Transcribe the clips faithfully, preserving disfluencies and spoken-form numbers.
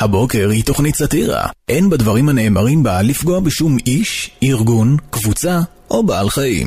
הבוקר היא תוכנית סאטירה. אין בדברים הנאמרים בה לפגוע בשום איש, ארגון, קבוצה או בעל חיים.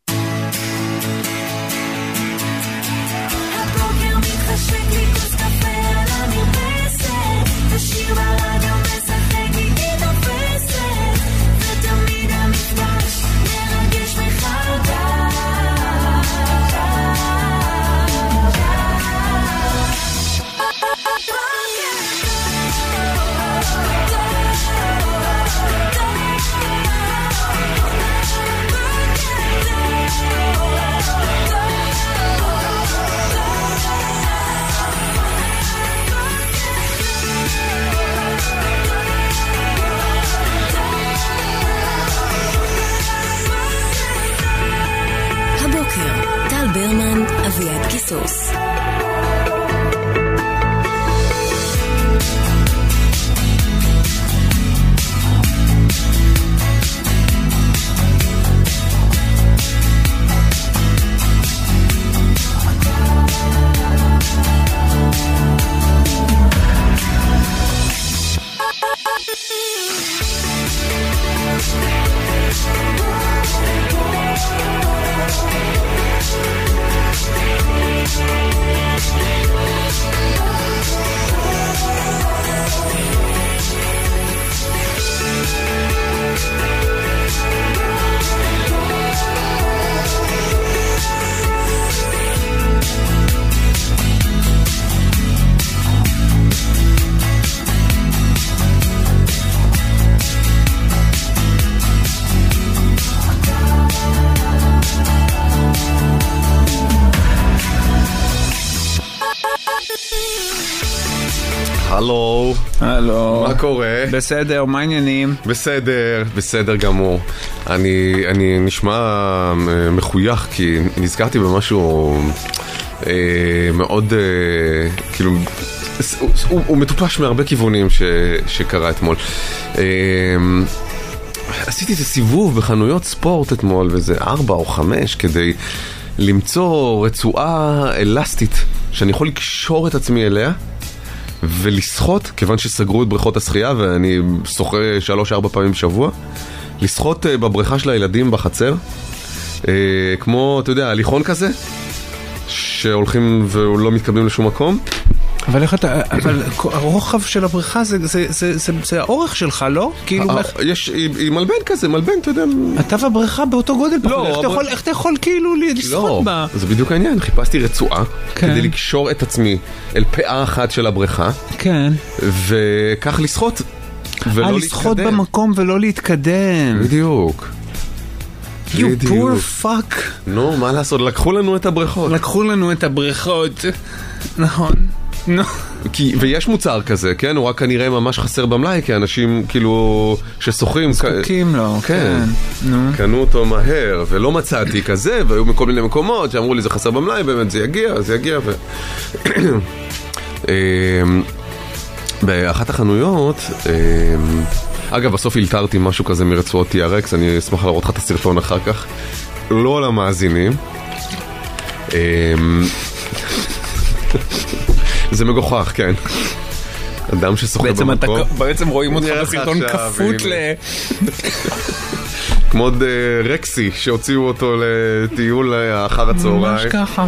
טל ברמן, אביעד קיסוס. הלו. הלו. מה קורה? בסדר, מה העניינים? בסדר, בסדר גמור. אני, אני נשמע מחוייך כי נזכרתי במשהו אה, מאוד, אה, כאילו, הוא, הוא, הוא מטופש מהרבה כיוונים ש, שקרה אתמול. אה, עשיתי את הסיבוב בחנויות ספורט אתמול, וזה ארבע או חמש, כדי למצוא רצועה אלסטית שאני יכול לקשור את עצמי אליה ולשחות, כיוון שסגרו את בריכות השחייה ואני שוחה שלוש ארבע פעמים בשבוע, לשחות בבריכה של הילדים בחצר, כמו, אתה יודע, הליכון כזה שהולכים ולא מתקבלים לשום מקום. אבל איך אתה, אבל הרוחב של הבריכה זה, זה, זה, זה, זה האורך שלך, לא? כאילו, יש, היא מלבן כזה, מלבן, אתה יודע. אתה והבריכה באותו גודל, לא, איך אתה יכול כאילו לשחות בה? לא, זה בדיוק העניין, חיפשתי רצועה כדי לקשור את עצמי אל פאה אחת של הבריכה, כן, וכך לשחות ולא להתקדם. לשחות במקום ולא להתקדם. בדיוק. You poor fuck. נו, מה לעשות? לקחו לנו את הבריכות. לקחו לנו את הבריכות. נכון. כי, ויש מוצר כזה, כן? הוא רק כנראה ממש חסר במלאי, כי אנשים כאילו ששוחים זקוקים לו, כן, קנו אותו מהר, ולא מצאתי כזה, והיו מכל מיני מקומות שאמרו לי זה חסר במלאי, באמת זה יגיע, זה יגיע ו... באחת החנויות, אגב, בסוף הילתרתי משהו כזה מרצועות טי אר אקס, אני אשמח לראות לך את הסרטון אחר כך, לא למאזינים. זה מגוחך, כן. אדם ששוחה במקום. בעצם רואים אותך בסרטון כפות ל... כמו רקסי שהוציאו אותו לטיול אחר הצהריים. ממש ככה.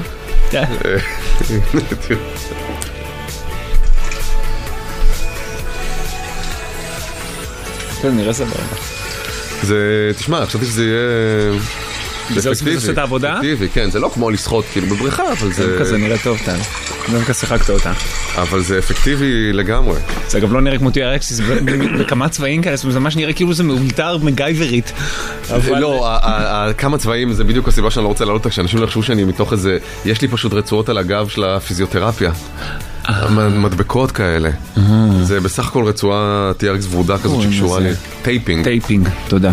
כן, נראה סבבה. זה, תשמע, חשבתי שזה יהיה... זה עושה את העבודה? אפקטיבי, כן, זה לא כמו לשחות כאילו בבריכה, אבל זה... כזה נראה טוב, טל. גם כזה שיחקת אותה. אבל זה אפקטיבי לגמרי. זה אגב לא נראה כמו טי אר אקס, זה בכמה צבעים כאלה, זה ממש נראה כאילו זה מאולתר מגייברית. לא, כמה צבעים, זה בדיוק הסיבה שאני לא רוצה לעלות, כשאנשים לא יחשבו שאני מתוך איזה... יש לי פשוט רצועות על הגב של הפיזיותרפיה. מדבקות כאלה. זה בסך הכל רצועה טי אר אקס ורודה כזאת שקשורה לי. טייפינג. טייפינג, תודה.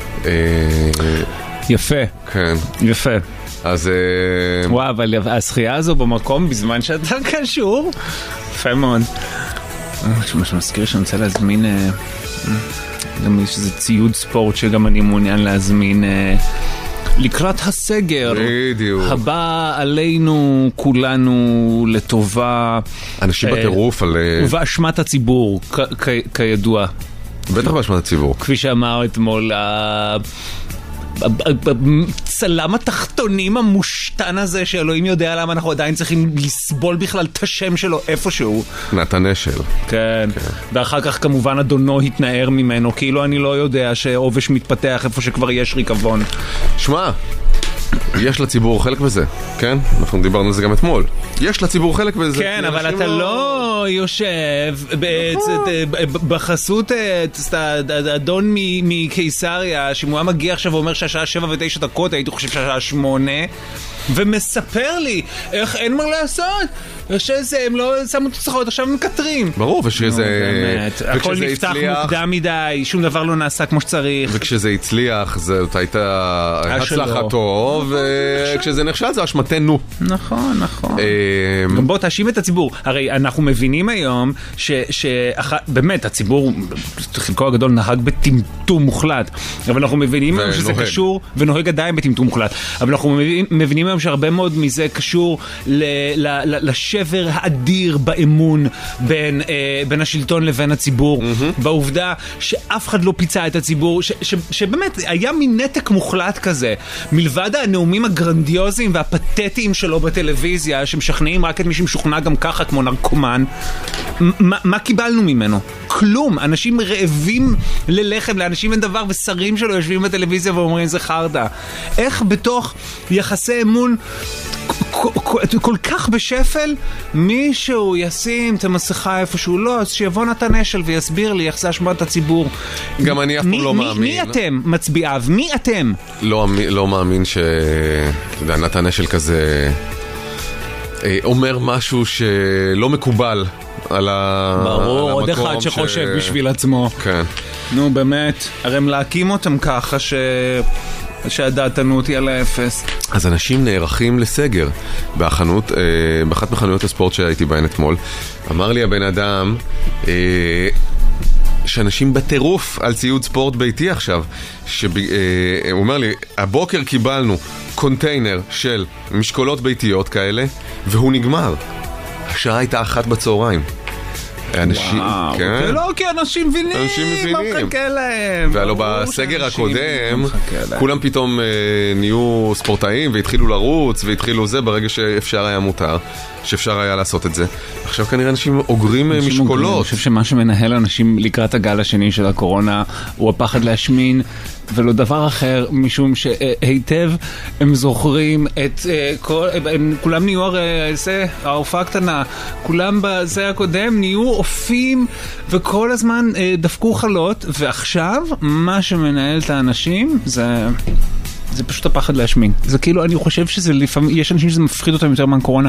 יפה. כן. יפה. אז... וואו, אבל השחייה הזו במקום בזמן שאתה קשור, יפה מאוד. מה שמזכיר שאני רוצה להזמין, גם יש איזה ציוד ספורט שגם אני מעוניין להזמין לקראת הסגר, בדיוק. הבא עלינו כולנו לטובה. אנשים בטירוף על... ובאשמת הציבור, כ- כ- כידוע. בטח באשמת הציבור. כפי שאמר אתמול, צלם התחתונים המושתן הזה שאלוהים יודע למה אנחנו עדיין צריכים לסבול בכלל את השם שלו איפשהו. נתן אשל. כן. ואחר כך כמובן אדונו התנער ממנו, כאילו אני לא יודע שעובש מתפתח איפה שכבר יש ריקבון. שמע, יש לציבור חלק בזה, כן? אנחנו דיברנו על זה גם אתמול. יש לציבור חלק בזה. כן, אבל אתה לא יושב בחסות אדון מקיסריה, שאם הוא היה מגיע עכשיו ואומר שהשעה שבע ותשע דקות, הייתי חושב שהשעה שמונה, ומספר לי איך אין מה לעשות, שזה, הם לא שמו תוצאות, עכשיו הם מקטרים. ברור, ושזה... הכל נפתח מוקדם מדי, שום דבר לא נעשה כמו שצריך. וכשזה הצליח, זאת הייתה הצלחתו, וכשזה נכשל זה אשמתנו. נכון, נכון. גם בוא תאשים את הציבור. הרי אנחנו מבינים היום שבאמת הציבור, חלקו הגדול נהג בטמטום מוחלט, אבל אנחנו מבינים היום שזה קשור, ונוהג עדיין בטמטום מוחלט, אבל אנחנו מבינים היום שהרבה מאוד מזה קשור לשבר האדיר באמון בין, אה, בין השלטון לבין הציבור, mm-hmm. בעובדה שאף אחד לא פיצה את הציבור, ש, ש, שבאמת היה מין נתק מוחלט כזה, מלבד הנאומים הגרנדיוזיים והפתטיים שלו בטלוויזיה, שמשכנעים רק את מי שמשוכנע גם ככה כמו נרקומן. מה, מה קיבלנו ממנו? כלום. אנשים רעבים ללחם, לאנשים אין דבר, ושרים שלו יושבים בטלוויזיה ואומרים זה חרדה. איך בתוך יחסי אמון כל כך בשפל, מישהו ישים את המסכה איפשהו לא, אז שיבוא נתן אשל ויסביר לי איך זה אשמת הציבור. גם אני אף פעם לא מאמין. מי אתם מצביעיו? מי אתם? לא מאמין שנתן אשל כזה אומר משהו שלא מקובל על המקום. ברור, עוד אחד שחושב בשביל עצמו. כן. נו באמת, הרי הם להקים אותם ככה ש... שהדעתנו אותי על האפס. אז אנשים נערכים לסגר בחנות, אה, באחת מחנויות הספורט שהייתי בהן אתמול. אמר לי הבן אדם אה, שאנשים בטירוף על ציוד ספורט ביתי עכשיו. שב, אה, הוא אומר לי, הבוקר קיבלנו קונטיינר של משקולות ביתיות כאלה, והוא נגמר. השעה הייתה אחת בצהריים. אנשים, וואו, כן. זה לא כי אנשים מבינים, אנשים מבינים. מה מחכה להם? והלוא בסגר הקודם, כולם פתאום אה, נהיו ספורטאים והתחילו לרוץ והתחילו זה ברגע שאפשר היה מותר, שאפשר היה לעשות את זה. עכשיו כנראה אנשים אוגרים אנשים משקולות. אוגרים. אני חושב שמה שמנהל אנשים לקראת הגל השני של הקורונה הוא הפחד להשמין, ולא דבר אחר, משום שהיטב הם זוכרים את כל, הם, כולם נהיו הרי, זה, ההופעה הקטנה, כולם בזה הקודם נהיו אופים, וכל הזמן דפקו חלות, ועכשיו מה שמנהל את האנשים זה... זה פשוט הפחד להשמין. זה כאילו, אני חושב שזה לפעמים, יש אנשים שזה מפחיד אותם יותר מהקורונה.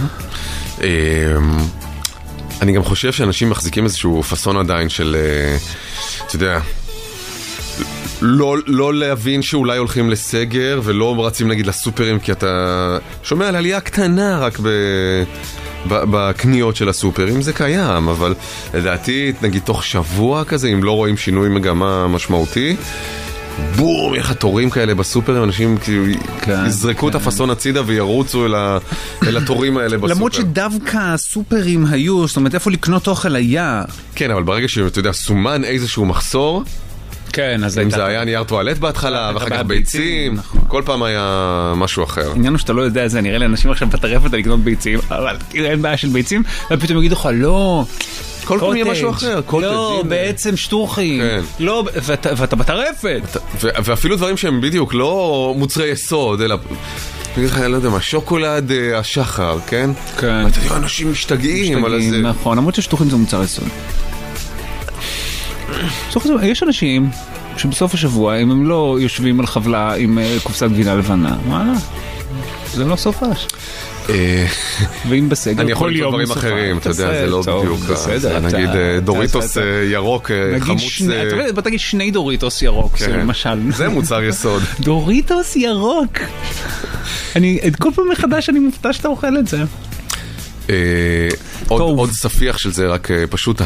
אני גם חושב שאנשים מחזיקים איזשהו פסון עדיין של, אתה יודע, לא, לא להבין שאולי הולכים לסגר ולא רצים נגיד לסופרים, כי אתה שומע על עלייה קטנה רק ב... בקניות של הסופרים. זה קיים, אבל לדעתי נגיד תוך שבוע כזה, אם לא רואים שינוי מגמה משמעותי, בום, איך התורים כאלה בסופרים, אנשים כאילו יזרקו את הפסון הצידה וירוצו אל התורים האלה בסופר. למרות שדווקא הסופרים היו, זאת אומרת איפה לקנות אוכל היה. כן, אבל ברגע שאתה יודע, סומן איזשהו מחסור, כן, אז אם זה היה נייר טואלט בהתחלה, ואחר כך ביצים, כל פעם היה משהו אחר. העניין הוא שאתה לא יודע, זה נראה לאנשים עכשיו בטרפת על לקנות ביצים, אבל אין בעיה של ביצים, ופתאום יגידו לך, לא, כל פעם יהיה משהו אחר. לא, בעצם שטוחים. לא, ואתה בטרפת. ואפילו דברים שהם בדיוק לא מוצרי יסוד, אלא... אני אגיד לך, אני לא יודע מה, שוקולד השחר, כן? כן. ואתה יודע, אנשים משתגעים על זה. נכון, למרות ששטוחים זה מוצר יסוד. יש אנשים שבסוף השבוע, אם הם לא יושבים על חבלה עם קופסת גבינה לבנה, מה? זה לא סופש. ואם בסגר, אני יכול למצוא דברים אחרים, אתה יודע, זה לא בדיוק. נגיד דוריטוס ירוק, חמוץ... בוא תגיד שני דוריטוס ירוק, למשל. זה מוצר יסוד. דוריטוס ירוק. כל פעם מחדש אני מופתע שאתה אוכל את זה. עוד ספיח של זה, רק פשוט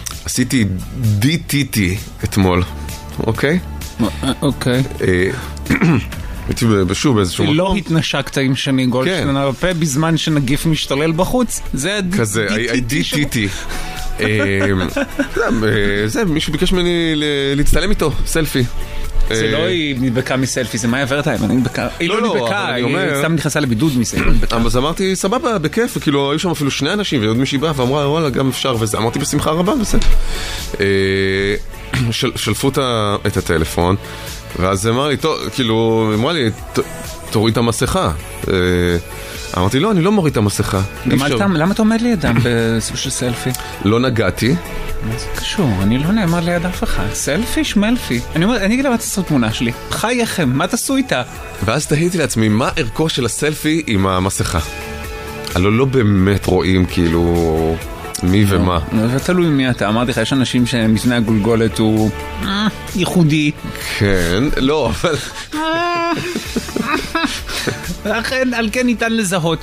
עשיתי די טי טי אתמול, אוקיי? אוקיי. הייתי בשוב באיזשהו מקום. לא התנשקת עם שני גולדשטיין על הפה בזמן שנגיף משתולל בחוץ? זה כזה, די טי טי. זה, מישהו ביקש ממני להצטלם איתו, סלפי. זה לא היא נדבקה מסלפי, זה מאיה ורטהיים, היא לא נדבקה, היא סתם נכנסה לבידוד מסלפי. אז אמרתי, סבבה, בכיף, וכאילו, היו שם אפילו שני אנשים, ועוד מישהי באה ואמרה, וואלה, גם אפשר, וזה, אמרתי בשמחה רבה, וזה. שלפו את הטלפון, ואז אמר לי, כאילו, אמרה לי, תוריד את המסכה. אמרתי, לא, אני לא מוריד את המסכה. למה אתה עומד לידם בסוג של סלפי? לא נגעתי. מה זה קשור? אני לא נאמר ליד אף אחד. סלפי, שמלפי. אני אומר, אני אגיד לה, מה תעשו תמונה שלי? חייכם, מה תעשו איתה? ואז תהיתי לעצמי, מה ערכו של הסלפי עם המסכה? הלוא לא באמת רואים, כאילו, מי ומה. זה תלוי מי אתה. אמרתי לך, יש אנשים שמפני הגולגולת הוא ייחודי. כן, לא, אבל... לכן, על כן ניתן לזהות.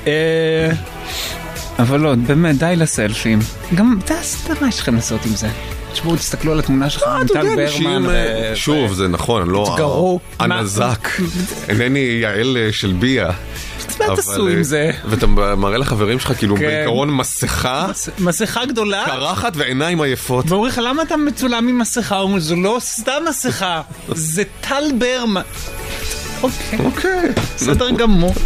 אבל לא, באמת, די לסלפים. גם, מה יש לכם לעשות עם זה? תשמעו, תסתכלו על התמונה שלך, טל ברמן. שוב, זה נכון, לא הנזק. אינני יעל של ביה. מה תעשו עם זה? ואתה מראה לחברים שלך כאילו בעיקרון מסכה. מסכה גדולה. קרחת ועיניים עייפות. ואומרים לך, למה אתה מצולם עם מסכה? אומרים, זו לא סתם מסכה, זה טל ברמן. אוקיי. אוקיי. בסדר גמור.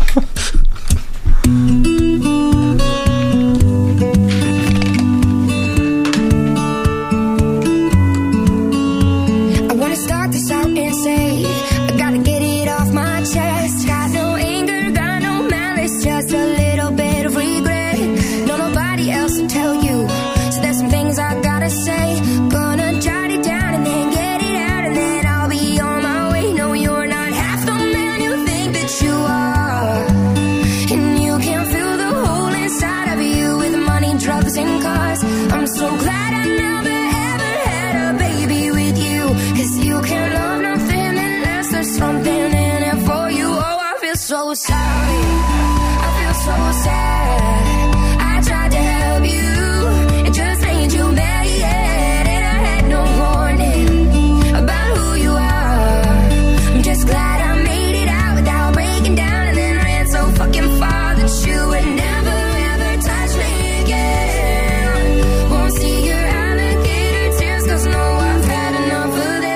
So sorry, I feel so sad. I tried to help you, it just made you mad, and I had no warning about who you are. I'm just glad I made it out without breaking down, and then ran so fucking far that you would never ever touch me again. Won't see your alligator tears, cause no, I've had enough of them.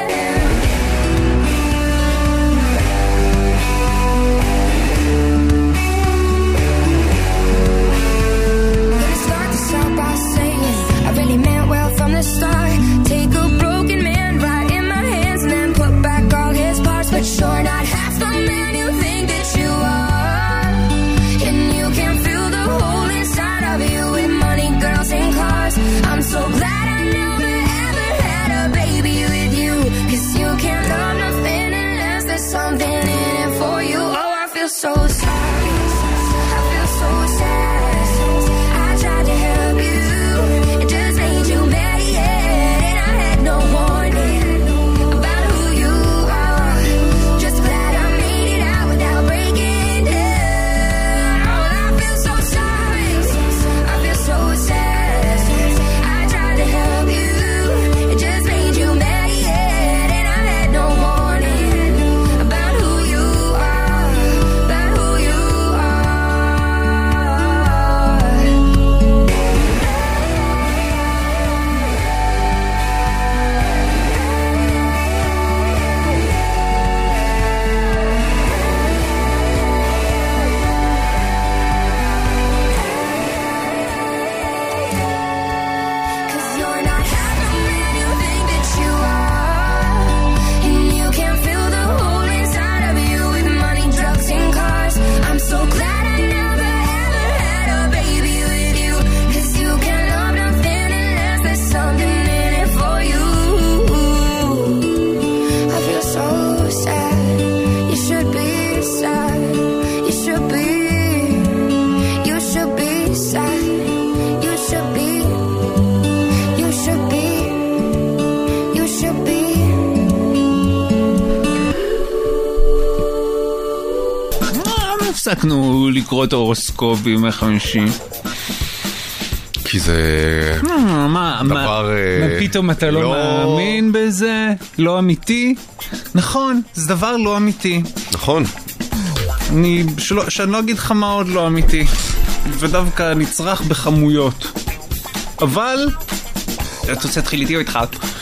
Start. Take a broken man right in my hands and then put back all his parts, but you're not half the man you think that you are, and you can fill the hole inside of you with money, girls, and cars. I'm so glad I never ever had a baby with you, cause you can't love nothing unless there's something in it for you. Oh, I feel so sorry, I feel so sad. I tried to help you, it just made you mad. No warning about who you are. Just glad I made it out without breaking down. Oh, I feel so sorry, I feel so sad. I tried to help you, it just made you mad, and I had no warning about who you are, about who you הפסקנו לקרוא את ההורוסקופ בימי חמישי. כי זה מה, דבר... פתאום אתה לא מאמין בזה? לא אמיתי? נכון, זה דבר לא אמיתי. נכון. אני, שלא, שאני לא אגיד לך מה עוד לא אמיתי, ודווקא נצרך בכמויות. אבל, אתה רוצה להתחיל איתי או איתך?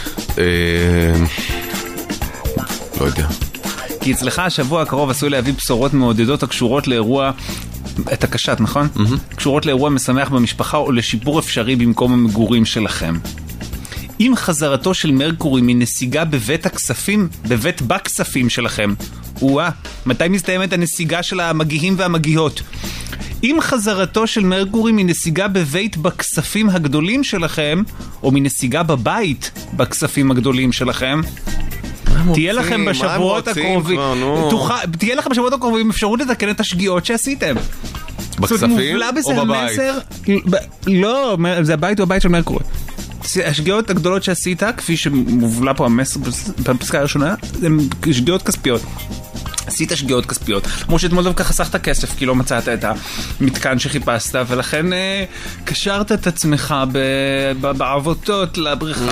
לא יודע. כי אצלך השבוע הקרוב עשוי להביא בשורות מעודדות הקשורות לאירוע, את הקשת, נכון? קשורות לאירוע משמח במשפחה או לשיפור אפשרי במקום המגורים שלכם. עם חזרתו של מרקורי מנסיגה בבית הכספים, בבית בכספים שלכם, וואה, מתי מסתיימת הנסיגה של המגיעים והמגיעות? עם חזרתו של מרקורי מנסיגה בבית בכספים הגדולים שלכם, או מנסיגה בבית בכספים הגדולים שלכם, תהיה לכם בשבועות הקרובים, תהיה לכם בשבועות הקרובים אפשרות לתקן את השגיאות שעשיתם. בכספים או בבית? לא, זה הבית או הבית של מרקורי. השגיאות הגדולות שעשית, כפי שמובלה פה המסר בפסקה הראשונה, הן שגיאות כספיות. עשית שגיאות כספיות. כמו שאתמול דווקא חסכת כסף, כי לא מצאת את המתקן שחיפשת, ולכן אה, קשרת את עצמך בעבותות לבריכה.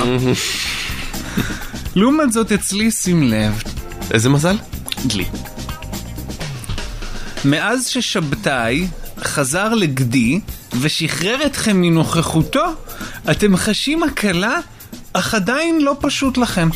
לעומת זאת אצלי, שים לב. איזה מזל? דלי. מאז ששבתאי חזר לגדי ושחרר אתכם מנוכחותו, אתם חשים הקלה, אך עדיין לא פשוט לכם.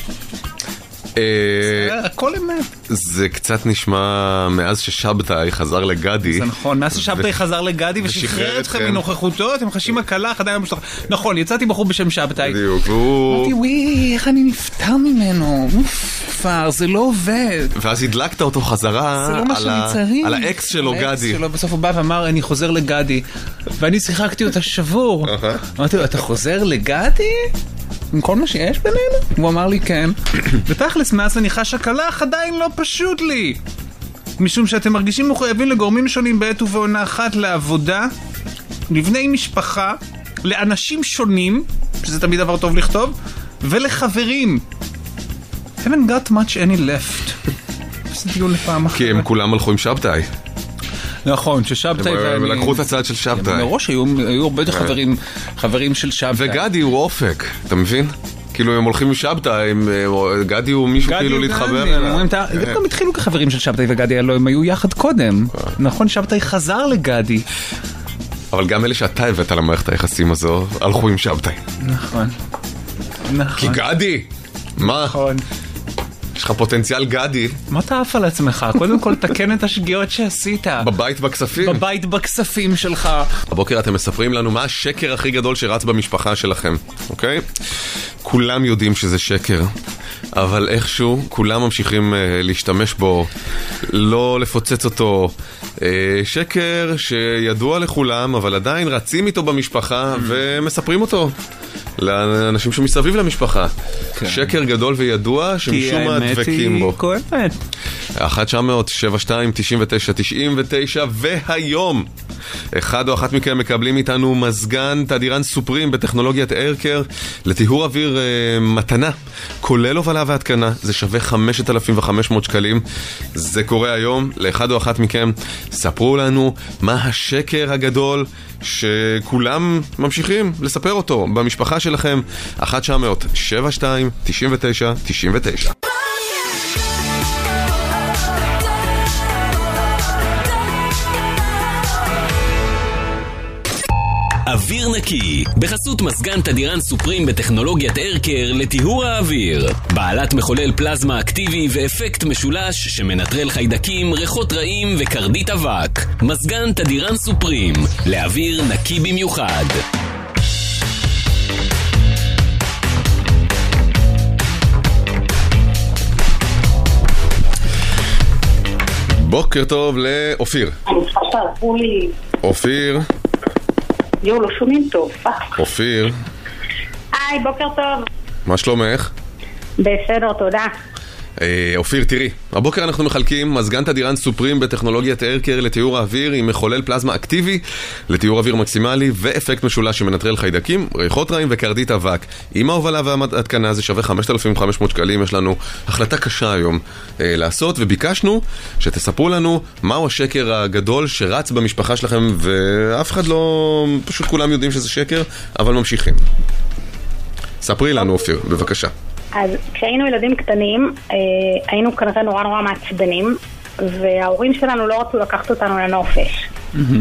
הכל אמת. זה קצת נשמע מאז ששבתאי חזר לגדי. זה נכון, מאז ששבתאי חזר לגדי ושחרר אתכם מנוכחותו, אתם חשים הקלה, אך עדיין לא פשוט לכם. נכון, יצאתי בחור בשם שבתאי. בדיוק. אמרתי, וואי, איך אני נפטר ממנו? פאר, זה לא עובד. ואז הדלקת אותו חזרה על האקס שלו, גדי. בסוף הוא בא ואמר, אני חוזר לגדי. ואני שיחקתי אותה שבור. אמרתי לו, אתה חוזר לגדי? עם כל מה שיש בינינו? הוא אמר לי כן. ותכלס, מאז אני חש הקלה, אך עדיין לא פשוט לי. משום שאתם מרגישים מחויבים לגורמים שונים בעת ובעונה אחת, לעבודה, לבני משפחה, לאנשים שונים, שזה תמיד דבר טוב לכתוב, ולחברים. haven't got much any left. זה דיון לפעם אחרת. כי הם כולם הלכו עם שבתאי. נכון, ששבתאי ואני... לקחו את הצד של שבתאי. מראש היו הרבה יותר חברים, חברים של שבתאי. וגדי הוא אופק, אתה מבין? כאילו הם הולכים עם שבתאי, גדי הוא מישהו כאילו להתחבר אליו. הם גם התחילו כחברים של שבתאי וגדי, הלוא הם היו יחד קודם. נכון, שבתאי חזר לגדי. אבל גם אלה שאתה הבאת למערכת היחסים הזו, הלכו עם שבתאי. נכון. כי גדי! מה? נכון. יש לך פוטנציאל גדי. מה אתה עף על עצמך? קודם כל תקן את השגיאות שעשית. בבית בכספים? בבית בכספים שלך. הבוקר אתם מספרים לנו מה השקר הכי גדול שרץ במשפחה שלכם, אוקיי? כולם יודעים שזה שקר, אבל איכשהו כולם ממשיכים uh, להשתמש בו, לא לפוצץ אותו. Uh, שקר שידוע לכולם, אבל עדיין רצים איתו במשפחה ומספרים אותו לאנשים שמסביב למשפחה. כן. שקר גדול וידוע שמשום מה דבקים בו. כואבת. אחת תשע אפס אפס שבע שתיים תשעים ותשע תשעים ותשע, והיום אחד או אחת מכם מקבלים איתנו מזגן תדירן סופרים בטכנולוגיית איירקר לטיהור אוויר אה, מתנה, כולל הובלה והתקנה. זה שווה חמשת אלפים וחמש מאות שקלים. זה קורה היום לאחד או אחת מכם. ספרו לנו מה השקר הגדול שכולם ממשיכים לספר אותו במשפחה שלכם. אחת תשע אפס אפס שבע שתיים תשעים ותשע תשעים ותשע. אוויר נקי, בחסות מזגן תדירן סופרים בטכנולוגיית איירקר לטיהור האוויר. בעלת מחולל פלזמה אקטיבי ואפקט משולש שמנטרל חיידקים, ריחות רעים וקרדית אבק. מזגן תדירן סופרים, לאוויר נקי במיוחד. בוקר טוב לאופיר. אני צריכה שתעזרו לי. אופיר. יו, לא שומעים טוב. אופיר. היי, בוקר טוב. מה שלומך? בסדר, תודה. אופיר, תראי, הבוקר אנחנו מחלקים מזגן תדירן סופרים בטכנולוגיית איירקר לתיאור האוויר עם מחולל פלזמה אקטיבי לתיאור אוויר מקסימלי ואפקט משולש שמנטרל חיידקים, ריחות רעים וקרדית אבק. עם ההובלה וההתקנה זה שווה חמשת אלפים וחמש מאות שקלים. יש לנו החלטה קשה היום אה, לעשות, וביקשנו שתספרו לנו מהו השקר הגדול שרץ במשפחה שלכם, ואף אחד לא, פשוט כולם יודעים שזה שקר, אבל ממשיכים. ספרי לנו, אופיר, בבקשה. אז כשהיינו ילדים קטנים, אה, היינו כנראה נורא נורא מעצבנים, וההורים שלנו לא רצו לקחת אותנו לנופש.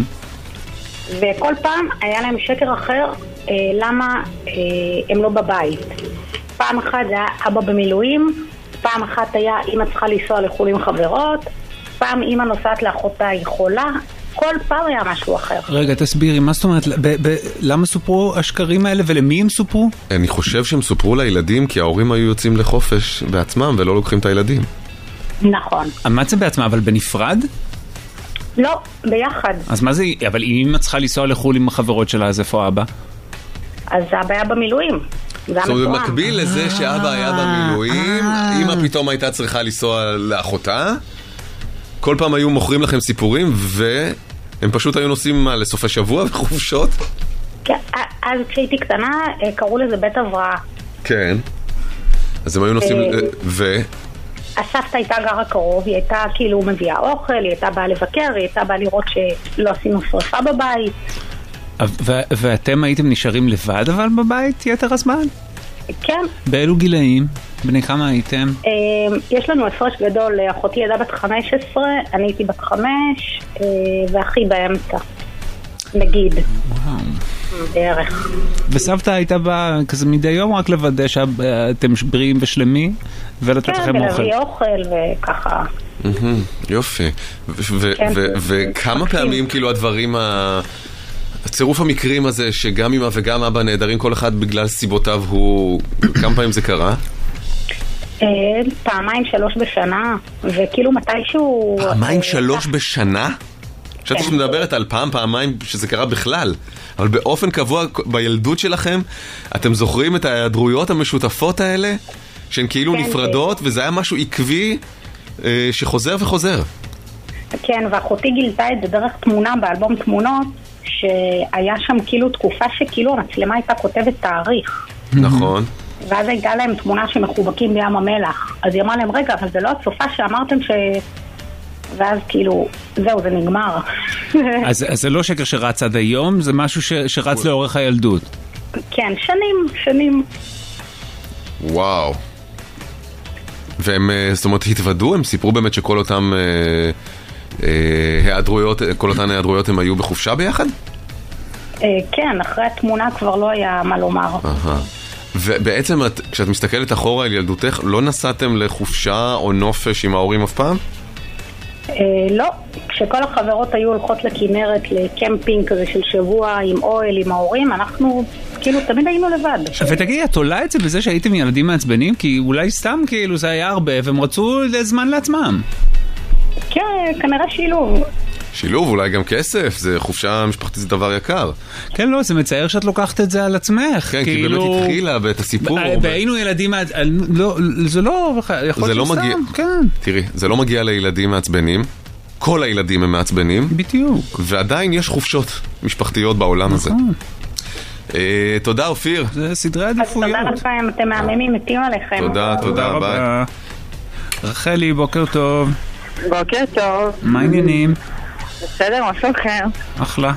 וכל פעם היה להם שקר אחר, אה, למה אה, הם לא בבית. פעם אחת זה היה אבא במילואים, פעם אחת היה אמא צריכה לנסוע לחו"ל עם חברות, פעם אמא נוסעת לאחותה היא חולה, כל פעם היה משהו אחר. רגע, תסבירי, מה זאת אומרת, ב- ב- למה סופרו השקרים האלה ולמי הם סופרו? אני חושב שהם סופרו לילדים כי ההורים היו יוצאים לחופש בעצמם ולא לוקחים את הילדים. נכון. מה זה בעצמה, אבל בנפרד? לא, ביחד. אז מה זה, אבל אם אמא צריכה לנסוע לחו"ל עם החברות שלה, אז איפה אבא? אז אבא היה במילואים. זה זאת אומרת, במקביל לזה שאבא היה במילואים, אמא פתאום הייתה צריכה לנסוע לאחותה, כל פעם היו מוכרים לכם סיפורים, והם פשוט היו נוסעים לסופי שבוע וחופשות? כן, אז כשהייתי קטנה, קראו לזה בית הבראה. כן. אז הם היו נוסעים, ו... הסבתא הייתה גרה קרוב, היא הייתה כאילו מביאה אוכל, היא הייתה באה לבקר, היא הייתה באה לראות שלא עשינו שרפה בבית. ו- ואתם הייתם נשארים לבד אבל בבית יתר הזמן? כן. באילו גילאים? בני כמה הייתם? יש לנו הפרש גדול, אחותי ידה בת חמש עשרה, אני הייתי בת חמש, ואחי באמצע. נגיד. וואו. בערך. וסבתא הייתה באה כזה מדי יום רק לוודא שאתם בריאים ושלמים ולתת לכם אוכל. כן, ולהביא אוכל וככה. יופי. וכמה פעמים כאילו הדברים, הצירוף המקרים הזה שגם אמא וגם אבא נהדרים כל אחד בגלל סיבותיו, הוא כמה פעמים זה קרה? פעמיים שלוש בשנה, וכאילו מתישהו... פעמיים שלוש בשנה? חשבתי שאת מדברת על פעם, פעמיים שזה קרה בכלל, אבל באופן קבוע בילדות שלכם, אתם זוכרים את ההיעדרויות המשותפות האלה, שהן כאילו נפרדות, וזה היה משהו עקבי שחוזר וחוזר. כן, ואחותי גילתה את זה דרך תמונה באלבום תמונות, שהיה שם כאילו תקופה שכאילו המצלמה הייתה כותבת תאריך. נכון. ואז הייתה להם תמונה שמחובקים בים המלח. אז היא אמרה להם, רגע, אבל זה לא הצופה שאמרתם ש... ואז כאילו, זהו, זה נגמר. אז, אז זה לא שקר שרץ עד היום, זה משהו ש, שרץ לאורך הילדות. כן, שנים, שנים. וואו. והם, זאת אומרת, התוודו, הם סיפרו באמת שכל אותם אה, אה, היעדרויות, כל אותן היעדרויות הם היו בחופשה ביחד? אה, כן, אחרי התמונה כבר לא היה מה לומר. אהה. ובעצם, את, כשאת מסתכלת אחורה על ילדותך, לא נסעתם לחופשה או נופש עם ההורים אף פעם? אה, לא, כשכל החברות היו הולכות לכנרת, לקמפינג כזה של שבוע עם אוהל, עם ההורים, אנחנו כאילו תמיד היינו לבד. ותגידי, את עולה את זה בזה שהייתם ילדים מעצבנים? כי אולי סתם כאילו זה היה הרבה והם רצו זמן לעצמם. כן, כנראה שילוב. שילוב, אולי גם כסף, זה חופשה משפחתית, זה דבר יקר. כן, לא, זה מצער שאת לוקחת את זה על עצמך. כן, כי באמת התחילה ואת הסיפור. והיינו ילדים, זה לא, יכול להיות סתם, כן. תראי, זה לא מגיע לילדים מעצבנים, כל הילדים הם מעצבנים. בדיוק. ועדיין יש חופשות משפחתיות בעולם הזה. תודה, אופיר. זה סדרי עדיפויות. תודה לכם, אתם מהממים, מתים עליכם. תודה, תודה, ביי. רחלי, בוקר טוב. בוקר טוב. מה העניינים? בסדר, מה שלומכם? אחלה.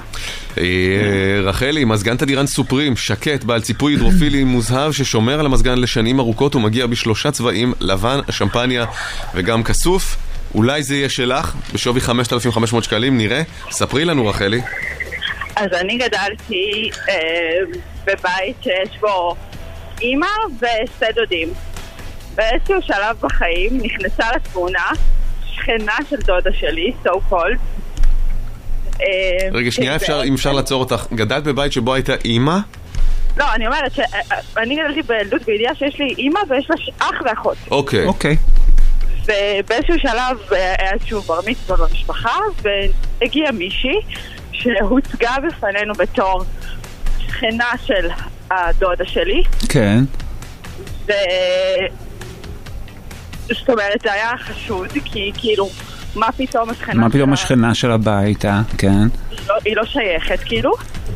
רחלי, מזגן תדירן סופרים, שקט, בעל ציפוי הידרופילי מוזהב ששומר על המזגן לשנים ארוכות ומגיע בשלושה צבעים, לבן, שמפניה וגם כסוף. אולי זה יהיה שלך, בשווי חמשת אלפים וחמש מאות שקלים, נראה. ספרי לנו, רחלי. אז אני גדלתי אה, בבית שיש בו אמא ושתי דודים. באיזשהו שלב בחיים נכנסה לתמונה שכנה של דודה שלי, so called. רגע, שנייה, אפשר, אם אפשר לעצור אותך. גדלת בבית שבו הייתה אמא? לא, אני אומרת שאני גדלתי בילדות בידיעה שיש לי אמא ויש לה אח ואחות. אוקיי. אוקיי. ובאיזשהו שלב היה איזשהו בר מצווה במשפחה, והגיעה מישהי שהוצגה בפנינו בתור שכנה של הדודה שלי. כן. ו... זאת אומרת, זה היה חשוד, כי כאילו, מה פתאום השכנה... מה פתאום השכנה של הבית, אה? כן. היא לא שייכת, כאילו.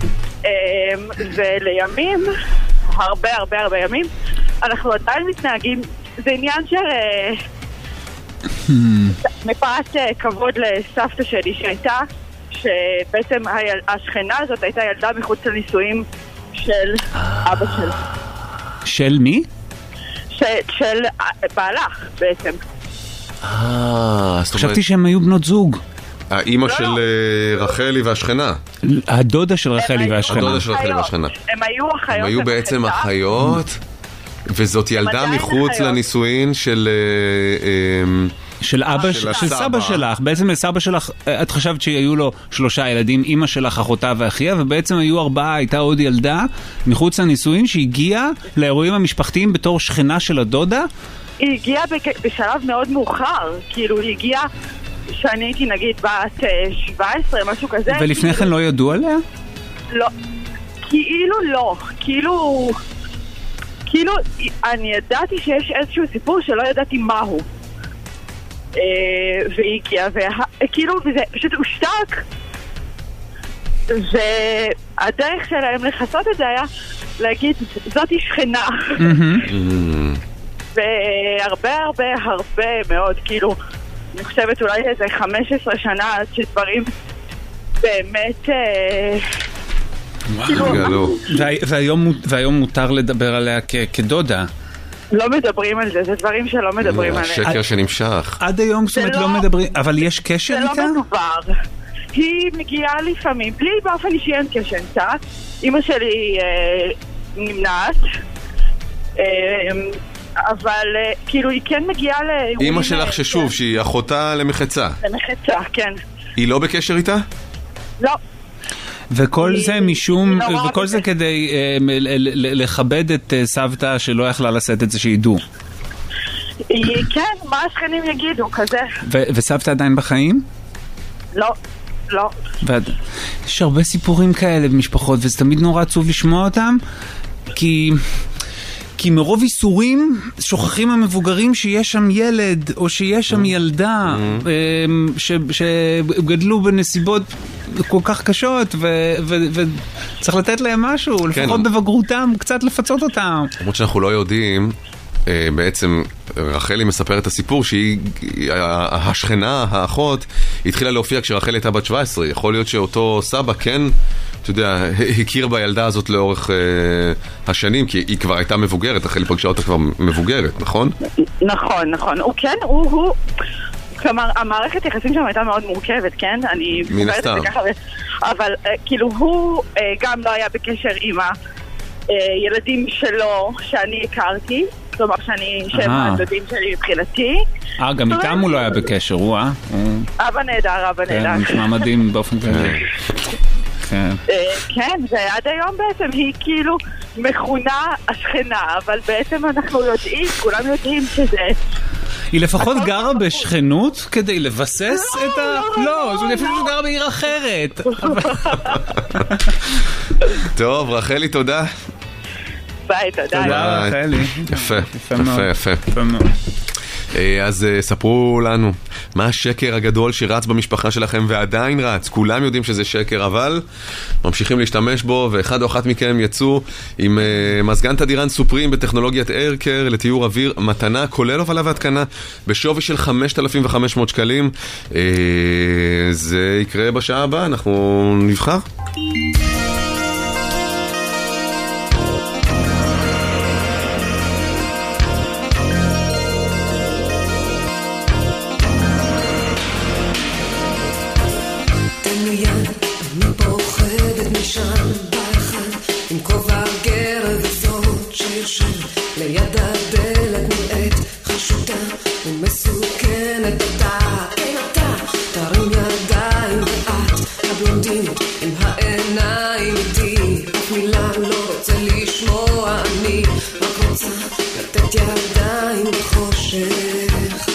ולימים, הרבה הרבה הרבה ימים, אנחנו עדיין מתנהגים, זה עניין של מפאת כבוד לסבתא שלי שהייתה, שבעצם השכנה הזאת הייתה ילדה מחוץ לנישואים של אבא שלה. של מי? של בעלה בעצם. חשבתי שהם היו בנות זוג. האמא של רחלי והשכנה. הדודה של רחלי והשכנה. הדודה של רחלי והשכנה. הם היו אחיות. הם היו בעצם אחיות, וזאת ילדה מחוץ לנישואין של... של אבא, של סבא שלך. בעצם לסבא שלך, את חשבת שהיו לו שלושה ילדים, אמא שלך, אחותה ואחיה, ובעצם היו ארבעה, הייתה עוד ילדה מחוץ לנישואין שהגיעה לאירועים המשפחתיים בתור שכנה של הדודה. היא הגיעה בשלב מאוד מאוחר, כאילו היא הגיעה שאני הייתי נגיד בת שבע עשרה, משהו כזה. ולפני כן לא ידעו עליה? לא, כאילו לא, כאילו, כאילו אני ידעתי שיש איזשהו סיפור שלא ידעתי מהו. והיא הגיעה, וכאילו, וזה פשוט הושתק. והדרך שלהם לחסות את זה היה להגיד, זאת היא שכנה. והרבה הרבה הרבה מאוד, כאילו, אני חושבת אולי איזה חמש עשרה שנה עד שדברים באמת... והיום מותר לדבר עליה כדודה. לא מדברים על זה, זה דברים שלא מדברים עליהם. שקר שנמשך. עד היום, זאת אומרת, לא מדברים, אבל יש קשר איתה? זה לא מדובר. היא מגיעה לפעמים, בלי באופן אישי אין קשר איתה. אמא שלי נמנעת, אבל כאילו היא כן מגיעה ל... אמא שלך ששוב, שהיא אחותה למחצה. למחצה, כן. היא לא בקשר איתה? לא. וכל זה משום, וכל זה כדי לכבד את סבתא שלא יכלה לשאת את זה שידעו. כן, מה השכנים יגידו, כזה. וסבתא עדיין בחיים? לא, לא. יש הרבה סיפורים כאלה במשפחות, וזה תמיד נורא עצוב לשמוע אותם, כי... כי מרוב איסורים שוכחים המבוגרים שיש שם ילד או שיש שם ילדה שגדלו בנסיבות כל כך קשות וצריך לתת להם משהו, לפחות בבגרותם, קצת לפצות אותם. למרות שאנחנו לא יודעים, בעצם רחלי מספרת את הסיפור שהיא, השכנה, האחות, התחילה להופיע כשרחלי הייתה בת שבע עשרה. יכול להיות שאותו סבא כן, אתה יודע, הכיר בילדה הזאת לאורך אה, השנים, כי היא כבר הייתה מבוגרת, רחלי פגשה אותה כבר מבוגרת, נכון? נכון, נכון. הוא כן, הוא, הוא, כלומר, המערכת יחסים שם הייתה מאוד מורכבת, כן? אני מן הסתם. אבל אה, כאילו הוא אה, גם לא היה בקשר עם הילדים שלו שאני הכרתי, כלומר שאני שם הדודים שלי מבחינתי. אה, גם איתם הוא לא היה בקשר, הוא אה? אבא נהדר, אבא נהדר. כן, נשמע מדהים באופן כזה. כן, ועד היום בעצם היא כאילו מכונה השכנה, אבל בעצם אנחנו יודעים, כולם יודעים שזה... היא לפחות גרה בשכנות כדי לבסס את ה... לא, זה לפחות גרה בעיר אחרת. טוב, רחלי, תודה. ביי, תודה. תודה, רחלי. יפה, יפה, יפה. אז ספרו לנו, מה השקר הגדול שרץ במשפחה שלכם ועדיין רץ? כולם יודעים שזה שקר, אבל ממשיכים להשתמש בו, ואחד או אחת מכם יצאו עם מזגן תדירן סופרים בטכנולוגיית איירקר לתיאור אוויר, מתנה, כולל הובלה והתקנה, בשווי של חמשת אלפים וחמש מאות שקלים. זה יקרה בשעה הבאה, אנחנו נבחר. ליד הדלת נראית חשותה ומסוכנת אתה, כן אתה, תרים ידיים ואת הבלונדינית עם העיניים איתי, אף מילה לא רוצה לשמוע, אני רק רוצה לתת ידיים בחושך,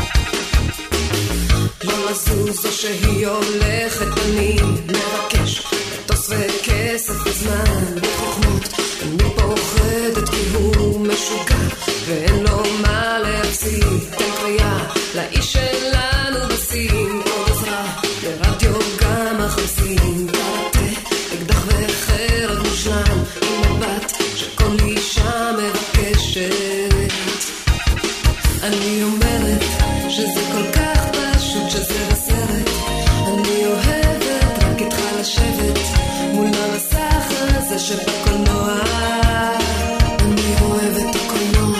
לא לזוז או שהיא הולכת, אני מבקש מטוס וכסף וזמן וחוכמות, אני פוחדת כי הוא משוגע ואין לו מה להפסיד. שבקולנוע אני אוהב את הקולנוע.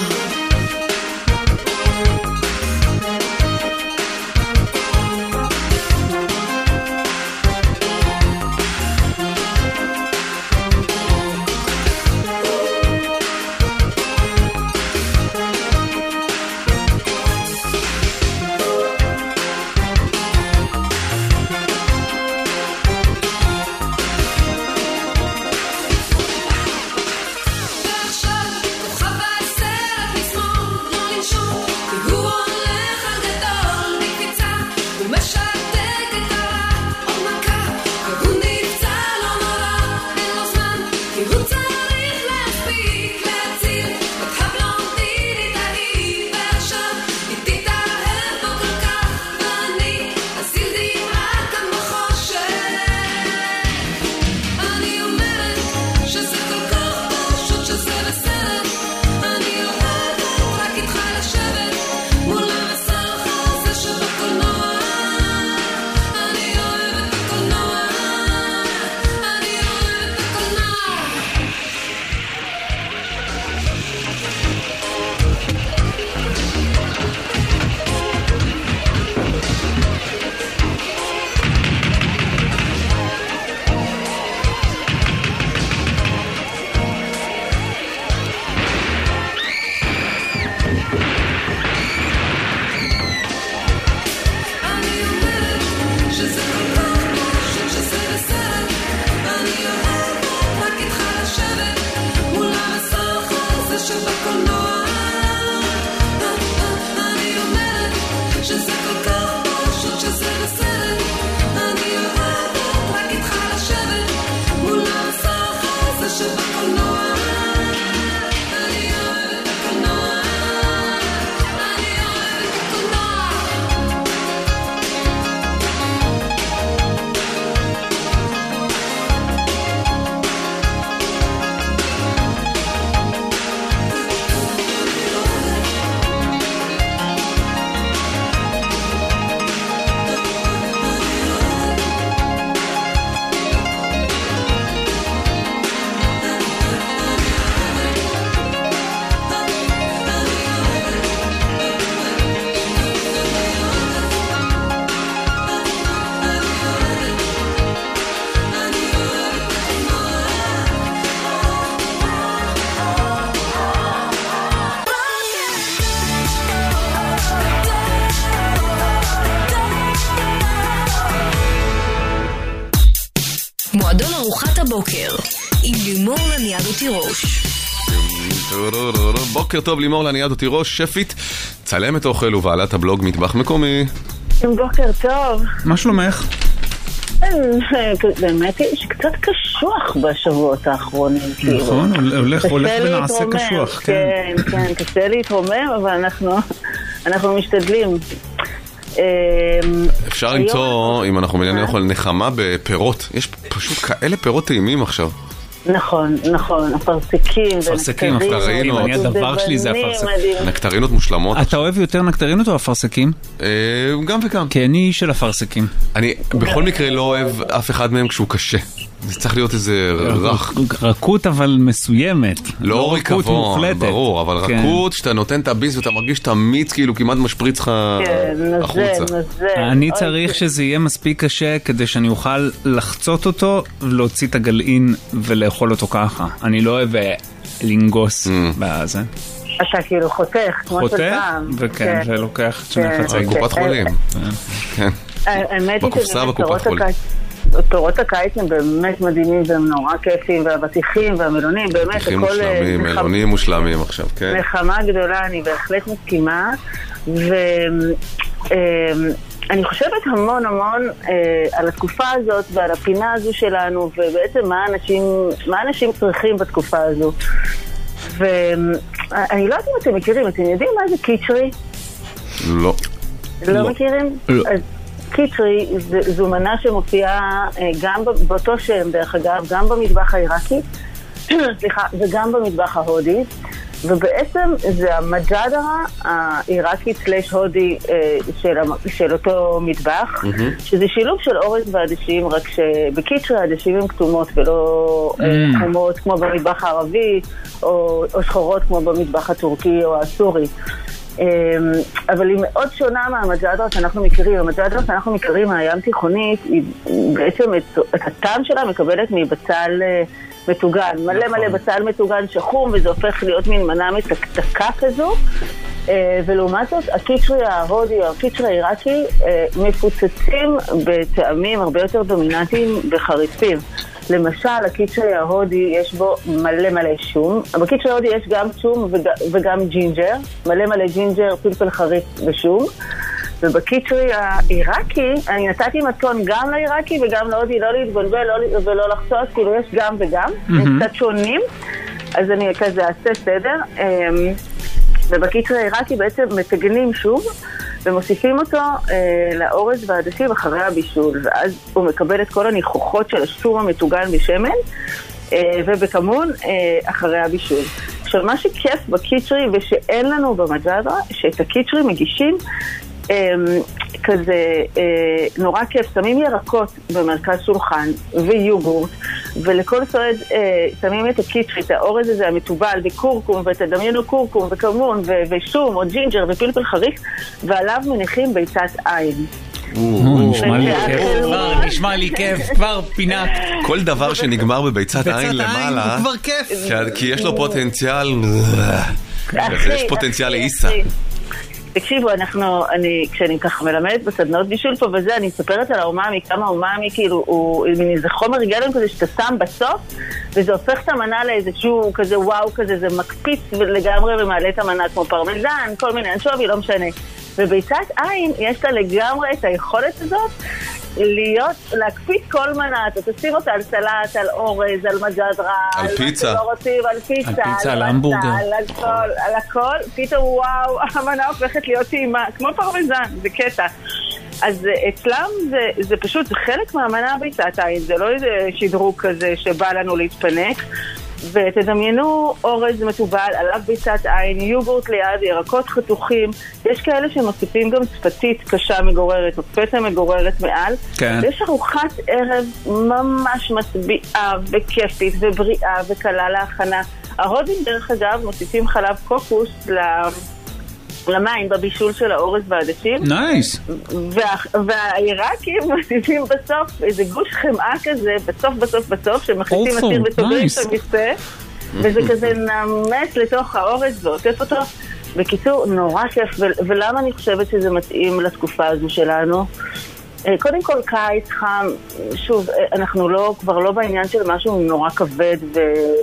מועדון ארוחת הבוקר עם לימור לניאדו תירוש. בוקר טוב, לימור לניאדו תירוש, שפית, צלמת אוכל ובעלת הבלוג מטבח מקומי. בוקר טוב. מה שלומך? באמת יש קצת קשוח בשבועות האחרונים. נכון, הולך ונעשה קשוח. כן, כן, קשה להתרומם, אבל אנחנו משתדלים. אפשר למצוא, אם אנחנו מעוניינים לאכול, נחמה בפירות. יש פשוט כאלה פירות טעימים עכשיו. נכון, נכון, אפרסקים אפרסקים, אפרסקים, אני הדבר שלי זה אפרסקים. נקטרינות מושלמות. אתה אוהב יותר נקטרינות או אפרסקים? גם וגם. כי אני איש של אפרסקים. אני בכל מקרה לא אוהב אף אחד מהם כשהוא קשה. זה צריך להיות איזה רך. רכות אבל מסוימת. לא רכות מוחלטת. ברור, אבל רכות שאתה נותן את הביס ואתה מרגיש את המיץ כאילו כמעט משפריץ לך החוצה. אני צריך שזה יהיה מספיק קשה כדי שאני אוכל לחצות אותו ולהוציא את הגלעין ולאכול אותו ככה. אני לא אוהב לנגוס בזה. אתה כאילו חותך, כמו של פעם. וכן, ולוקח את שני חצי. קופת חולים. כן. בקופסה בקופת חולים. פירות הקיץ הם באמת מדהימים והם נורא כיפים, והבטיחים והמלונים, באמת בטיחים מושלמים, מלונים מושלמים עכשיו, כן. נחמה גדולה, אני בהחלט מסכימה, ואני חושבת המון המון על התקופה הזאת ועל הפינה הזו שלנו, ובעצם מה אנשים, מה אנשים צריכים בתקופה הזו. ואני לא יודעת אם אתם מכירים, אתם יודעים מה זה קיצ'רי? לא. לא מכירים? לא. קיצ'רי זו מנה שמופיעה גם באותו שם, דרך אגב, גם במטבח העיראקי, סליחה, וגם במטבח ההודי, ובעצם זה המג'אדרה העיראקית סלש הודי של, של אותו מטבח, mm-hmm. שזה שילוב של אורז ועדשים, רק שבקיצ'רי העדשים הן כתומות ולא mm-hmm. חומות כמו במטבח הערבי, או, או שחורות כמו במטבח הטורקי או הסורי. אבל היא מאוד שונה מהמג'אדרה שאנחנו מכירים. המג'אדרה שאנחנו מכירים מהים תיכונית, היא בעצם את, את הטעם שלה מקבלת מבצל מטוגן, מלא מלא בצל מטוגן שחום, וזה הופך להיות מין מנה מתקתקה כזו. ולעומת זאת, הקיצ'רי ההודי או הקיצ'רי העיראקי מפוצצים בטעמים הרבה יותר דומיננטיים וחריפים. למשל, הקיצ'רי ההודי יש בו מלא מלא שום. בקיצ'רי ההודי יש גם שום וג, וגם ג'ינג'ר, מלא מלא ג'ינג'ר, פלפל חריף ושום. ובקיצ'רי העיראקי, אני נתתי מתכון גם לעיראקי וגם להודי, לא להתבלבל לא, ולא לחצות, כאילו יש גם וגם, mm-hmm. הם קצת שונים, אז אני כזה אעשה סדר. ובקיצ'רי העיראקי בעצם מתגנים שוב, ומוסיפים אותו אה, לאורז והעדשים אחרי הבישול, ואז הוא מקבל את כל הניחוחות של השום המטוגן בשמן, אה, ובכמון אה, אחרי הבישול. עכשיו, מה שכיף בקיצ'רי ושאין לנו במג'אדרה, שאת הקיצ'רי מגישים אה, כזה אה, נורא כיף, שמים ירקות במרכז שולחן ויוגורט, ולכל סועד אה, שמים את הקיצ'רי, את האורז הזה המטובל בקורקום, ותדמיינו קורקום וכמון ו- ושום או ג'ינג'ר ופלפל חריף, ועליו מניחים ביצת עין. נשמע לי כיף, כבר נשמע לי כיף, כבר פינת. כל דבר שנגמר בביצת עין למעלה, כבר כיף, כי יש לו פוטנציאל, יש פוטנציאל לאיסה. תקשיבו, אנחנו, אני, כשאני ככה מלמדת בסדנאות בישול פה וזה, אני מספרת על האומאמי, כמה האומאמי כאילו, הוא איזה חומר גלם כזה שאתה שם בסוף, וזה הופך את המנה לאיזשהו כזה וואו כזה, זה מקפיץ לגמרי ומעלה את המנה כמו פרמזן, כל מיני אנשובי, לא משנה. וביצת עין יש לה לגמרי את היכולת הזאת להיות, להקפיץ כל מנה, אתה תשים אותה על סלט, על אורז, על מג'אדרה, על פיצה, על רוצים, על פיצה, על פיצה, על המבורגר, על הכל, על הכל, פתאום וואו, המנה הופכת להיות טעימה, כמו פרמזן, זה קטע. אז אצלם זה, זה פשוט, זה חלק מהמנה ביצת עין, זה לא איזה שדרוג כזה שבא לנו להתפנק. ותדמיינו אורז מטובל, עליו ביצת עין, יוגורט ליד, ירקות חתוכים, יש כאלה שמוסיפים גם צפתית קשה מגוררת, או פטה מגוררת מעל. כן. יש ארוחת ערב ממש מצביעה וכיפית ובריאה וקלה להכנה. ההודים דרך אגב מוסיפים חלב קוקוס ל... למים בבישול של האורז והעדשים. נייס. והעיראקים מוסיפים בסוף איזה גוש חמאה כזה, בסוף בסוף בסוף, שמכניסים אסיר וסוגרים את המכסה, וזה כזה נמס לתוך האורז ועוטף אותו. בקיצור, נורא כיף. ולמה אני חושבת שזה מתאים לתקופה הזו שלנו? קודם כל קיץ חם, שוב, אנחנו לא, כבר לא בעניין של משהו נורא כבד ו...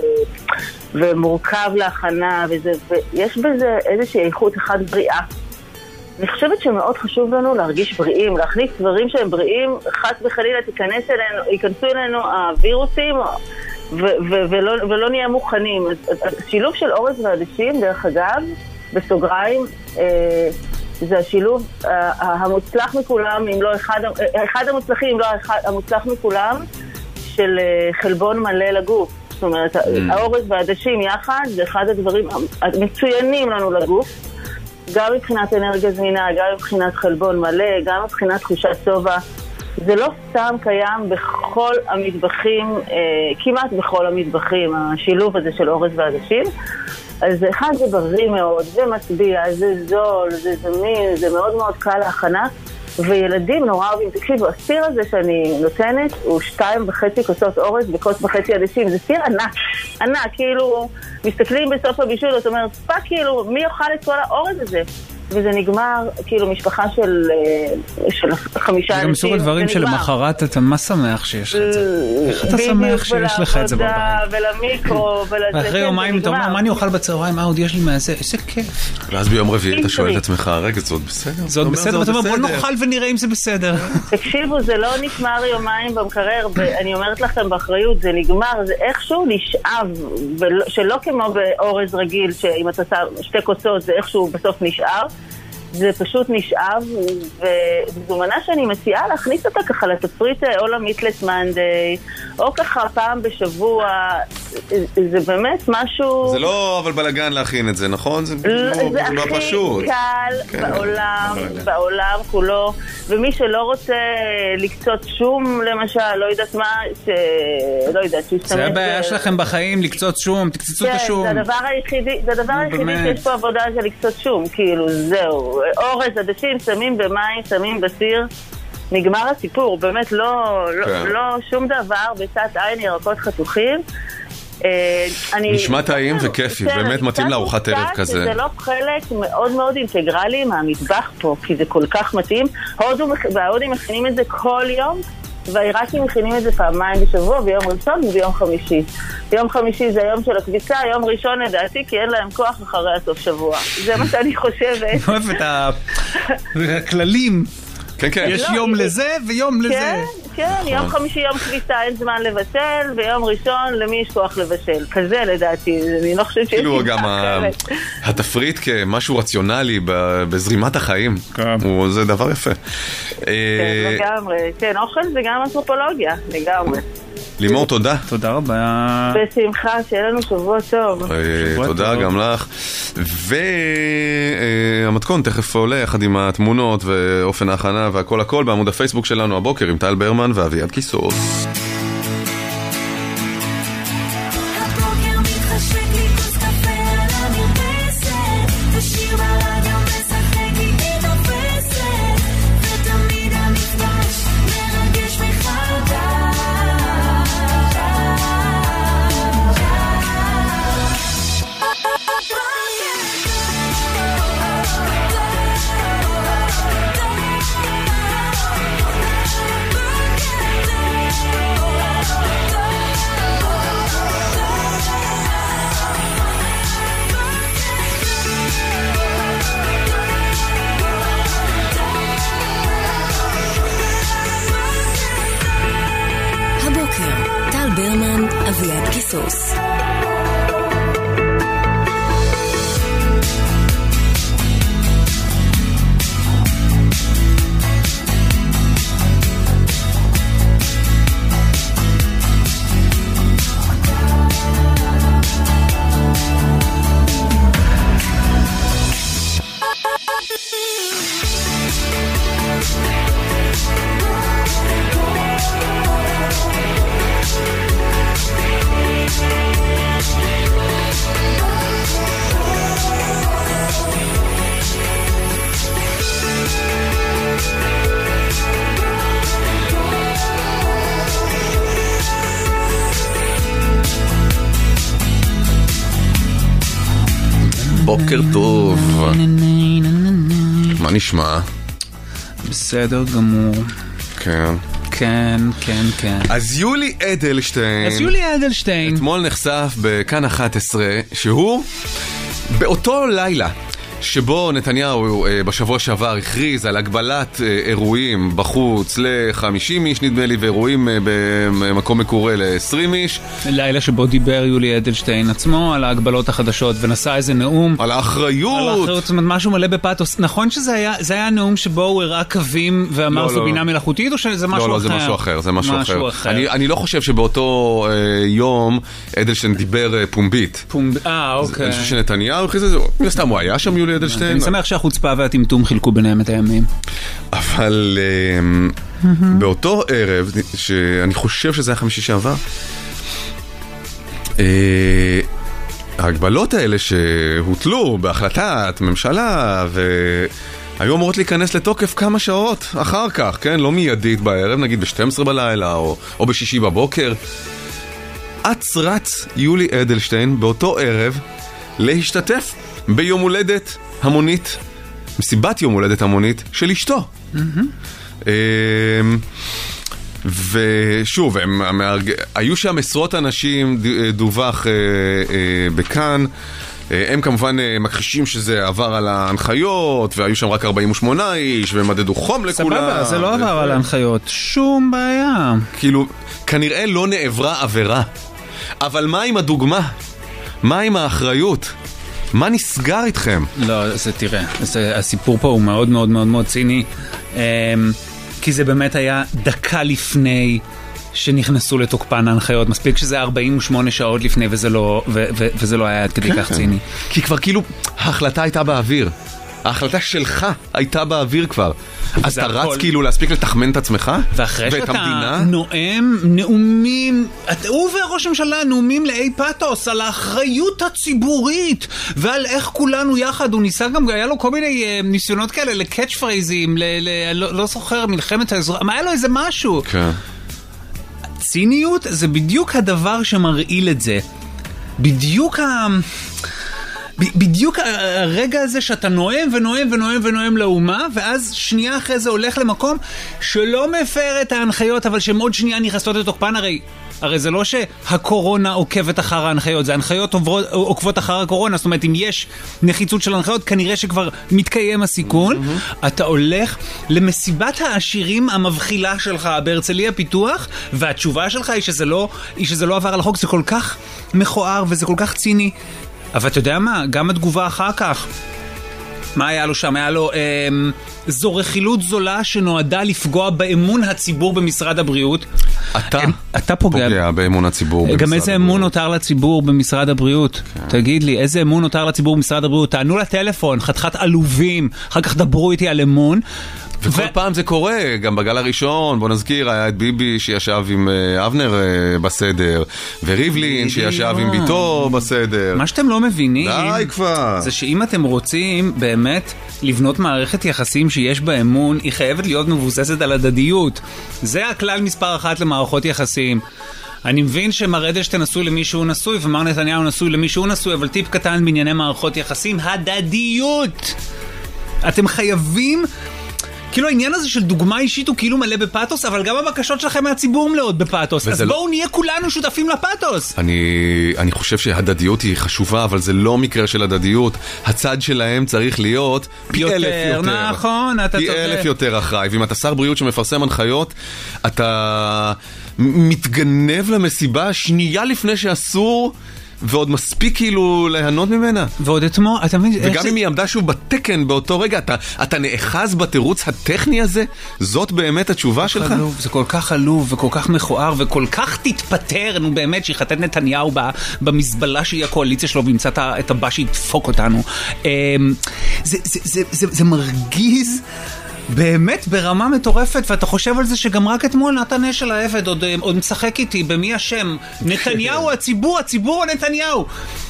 ומורכב להכנה, וזה, ויש בזה איזושהי איכות אחד בריאה. אני חושבת שמאוד חשוב לנו להרגיש בריאים, להכניס דברים שהם בריאים, חס וחלילה תיכנס אלינו, ייכנסו אלינו הווירוסים, ו- ו- ולא, ולא נהיה מוכנים. השילוב של אורז ועדשים, דרך אגב, בסוגריים, אה, זה השילוב אה, המוצלח מכולם, אם לא אחד, אחד המוצלחים, אם לא אחד, המוצלח מכולם, של אה, חלבון מלא לגוף. זאת אומרת, mm. האורז והעדשים יחד זה אחד הדברים המצוינים לנו לגוף, גם מבחינת אנרגיה זמינה, גם מבחינת חלבון מלא, גם מבחינת תחושת סובה. זה לא סתם קיים בכל המטבחים, אה, כמעט בכל המטבחים, השילוב הזה של אורז ועדשים. אז אחד זה בריא מאוד, זה מצביע, זה זול, זה זמין, זה מאוד מאוד קל להכנה. וילדים נורא אוהבים, תקשיבו, הסיר הזה שאני נותנת הוא שתיים וחצי כוסות אורז וכוס וחצי עדשים, זה סיר ענק, ענק, כאילו מסתכלים בסוף הבישול, זאת אומרת, ספק כאילו, מי יאכל את כל האורז הזה? וזה נגמר, כאילו, משפחה של, של חמישה אנשים. זה גם סוג הדברים שלמחרת אתה מה שמח שיש לך את זה? איך אתה שמח שיש לך את זה בבית? ולמיקרו, ואחרי יומיים אתה אומר, מה אני אוכל בצהריים? אה, עוד יש לי מהזה, איזה כיף. ואז ביום רביעי אתה שואל את עצמך, רגע, זאת בסדר? זאת בסדר, ואתה אומר, בוא נאכל ונראה אם זה בסדר. תקשיבו, זה לא נגמר יומיים במקרר, ואני אומרת לכם באחריות, זה נגמר, זה איכשהו נשאב, שלא כמו באורז רגיל, שאם אתה שם שתי כוסות, זה איכשהו בסוף נשאר. זה פשוט נשאב, וזו מנה שאני מציעה להכניס אותה ככה לתפריט או למיטלס מנדי, או ככה פעם בשבוע, זה באמת משהו... זה לא אבל בלגן להכין את זה, נכון? זה לא פשוט. זה הכי קל בעולם, בעולם כולו, ומי שלא רוצה לקצות שום, למשל, לא יודעת מה, שלא יודעת, שישתמש... זה הבעיה שלכם בחיים, לקצות שום, תקצצו את השום. כן, זה הדבר היחידי, זה הדבר היחידי שיש פה עבודה של לקצות שום, כאילו, זהו. אורז, עדשים, שמים במים, שמים בסיר. נגמר הסיפור, באמת לא, לא, לא שום דבר, בצד עין ירקות חתוכים. נשמע טעים וכיפי, באמת מתאים לארוחת ערב כזה. זה לא חלק מאוד מאוד אינטגרלי מהמטבח פה, כי זה כל כך מתאים. וההודים מכינים את זה כל יום, והעיראקים מכינים את זה פעמיים בשבוע, ביום ראשון וביום חמישי. ביום חמישי זה היום של הקביצה, יום ראשון לדעתי, כי אין להם כוח אחרי הסוף שבוע. זה מה שאני חושבת. אוהב את הכללים. כן, כן. יש יום לזה ויום לזה. כן, כן, יום חמישי יום קביצה אין זמן לבשל, ויום ראשון למי יש כוח לבשל. כזה לדעתי, אני לא חושבת שיש כאילו גם התפריט כמשהו רציונלי בזרימת החיים, זה דבר יפה. כן, לגמרי. כן, אוכל זה גם אנתרופולוגיה, לגמרי. לימור, תודה. תודה רבה. בשמחה, שיהיה לנו שבוע טוב. תודה גם לך. והמתכון תכף עולה יחד עם התמונות ואופן ההכנה והכל הכל בעמוד הפייסבוק שלנו הבוקר עם טל ברמן ואביעד קיסוס. ברמן, אביעד קיסוס. בוקר טוב. מה נשמע? בסדר גמור. כן. כן, כן, כן. אז יולי אדלשטיין. אז יולי אדלשטיין. אתמול נחשף בכאן אחת עשרה שהוא באותו לילה שבו נתניהו בשבוע שעבר הכריז על הגבלת אירועים בחוץ ל-חמישים איש נדמה לי, ואירועים במקום מקורה ל-עשרים איש. לילה שבו דיבר יולי אדלשטיין עצמו על ההגבלות החדשות ונשא איזה נאום. על האחריות. על האחריות, זאת אומרת, משהו מלא בפאטוס. נכון שזה היה, זה היה נאום שבו הוא הראה קווים ואמר זו בינה מלאכותית, או שזה משהו אחר? לא, לא, זה משהו אחר, זה משהו אחר. אני, אני לא חושב שבאותו אה, יום אדלשטיין דיבר אה, פומבית. פומבית, אה, אוקיי. אני חושב שנתניהו הכריז את זה, סתם הוא היה שם יולי אדלשטיין. אני שמח שהחוצפה והטמטום חילקו ביניהם את הימים. אבל באותו ערב, שאני חושב שזה היה חמישי שעבר, ההגבלות האלה שהוטלו בהחלטת ממשלה והיו אמורות להיכנס לתוקף כמה שעות אחר כך, כן? לא מיידית בערב, נגיד ב-שתים עשרה בלילה או, או בשישי בבוקר. אץ רץ יולי אדלשטיין באותו ערב להשתתף ביום הולדת המונית, מסיבת יום הולדת המונית של אשתו. ושוב, היו שם עשרות אנשים, דווח בכאן, הם כמובן מכחישים שזה עבר על ההנחיות, והיו שם רק ארבעים ושמונה איש, ומדדו חום לכולם. סבבה, זה לא עבר על ההנחיות, שום בעיה. כאילו, כנראה לא נעברה עבירה. אבל מה עם הדוגמה? מה עם האחריות? מה נסגר איתכם? לא, זה תראה, זה, הסיפור פה הוא מאוד מאוד מאוד מאוד ציני, כי זה באמת היה דקה לפני שנכנסו לתוקפן ההנחיות, מספיק שזה ארבעים ושמונה שעות לפני וזה לא, ו- ו- וזה לא היה עד כדי כך ציני. כי כבר כאילו, ההחלטה הייתה באוויר. ההחלטה שלך הייתה באוויר כבר. אז אתה רץ כאילו להספיק לתחמן את עצמך? ואחרי שאתה נואם נאומים, הוא וראש הממשלה נאומים לאי פאטוס על האחריות הציבורית ועל איך כולנו יחד, הוא ניסה גם, היה לו כל מיני ניסיונות כאלה לקאץ' פרייזים, לא זוכר, מלחמת האזור, מה היה לו איזה משהו? כן. ציניות זה בדיוק הדבר שמרעיל את זה. בדיוק ה... בדיוק הרגע הזה שאתה נואם ונואם ונואם ונואם לאומה, ואז שנייה אחרי זה הולך למקום שלא מפר את ההנחיות, אבל שמאוד שנייה נכנסות לתוקפן. הרי הרי זה לא שהקורונה עוקבת אחר ההנחיות, זה ההנחיות עוקבות אחר הקורונה. זאת אומרת, אם יש נחיצות של ההנחיות, כנראה שכבר מתקיים הסיכון. Mm-hmm. אתה הולך למסיבת העשירים המבחילה שלך בהרצליה פיתוח, והתשובה שלך היא שזה לא, היא שזה לא עבר על החוק. זה כל כך מכוער וזה כל כך ציני. אבל אתה יודע מה? גם התגובה אחר כך. מה היה לו שם? היה לו אה, זו רכילות זולה שנועדה לפגוע באמון הציבור במשרד הבריאות. אתה, אתה פוגע, פוגע באמון הציבור במשרד הבריאות. גם איזה אמון נותר לציבור במשרד הבריאות? כן. תגיד לי, איזה אמון נותר לציבור במשרד הבריאות? תענו לטלפון, חתיכת עלובים, אחר כך דברו איתי על אמון. וכל ו... פעם זה קורה, גם בגל הראשון, בוא נזכיר, היה את ביבי שישב עם uh, אבנר uh, בסדר, וריבלין שישב עם ביתו בסדר. מה שאתם לא מבינים, די כבר. זה שאם אתם רוצים באמת לבנות מערכת יחסים שיש בה אמון, היא חייבת להיות מבוססת על הדדיות. זה הכלל מספר אחת למערכות יחסים. אני מבין שמר אדלשטיין נשוי למי שהוא נשוי, ומר נתניהו נשוי למי שהוא נשוי, אבל טיפ קטן בענייני מערכות יחסים, הדדיות. אתם חייבים... כאילו העניין הזה של דוגמה אישית הוא כאילו מלא בפאטוס, אבל גם הבקשות שלכם מהציבור מלאות בפאטוס. אז בואו נהיה כולנו שותפים לפאטוס. אני, אני חושב שהדדיות היא חשובה, אבל זה לא מקרה של הדדיות. הצד שלהם צריך להיות פי יותר, אלף יותר. נכון, אתה פי צודק. אלף יותר אחראי. ואם אתה שר בריאות שמפרסם הנחיות, אתה מתגנב למסיבה שנייה לפני שאסור... ועוד מספיק כאילו להנות ממנה. ועוד אתמול, אתה מבין... וגם אם היא עמדה שוב בתקן באותו רגע, אתה, אתה נאחז בתירוץ הטכני הזה? זאת באמת התשובה שלך? עלוב, זה כל כך עלוב וכל כך מכוער וכל כך תתפטר, נו באמת, שיחתת נתניהו במזבלה שהיא הקואליציה שלו וימצא את הבא שידפוק אותנו. זה, זה, זה, זה, זה מרגיז... באמת ברמה מטורפת, ואתה חושב על זה שגם רק אתמול נתן אשל העבד עוד, עוד משחק איתי במי השם, נתניהו הציבור, הציבור או נתניהו.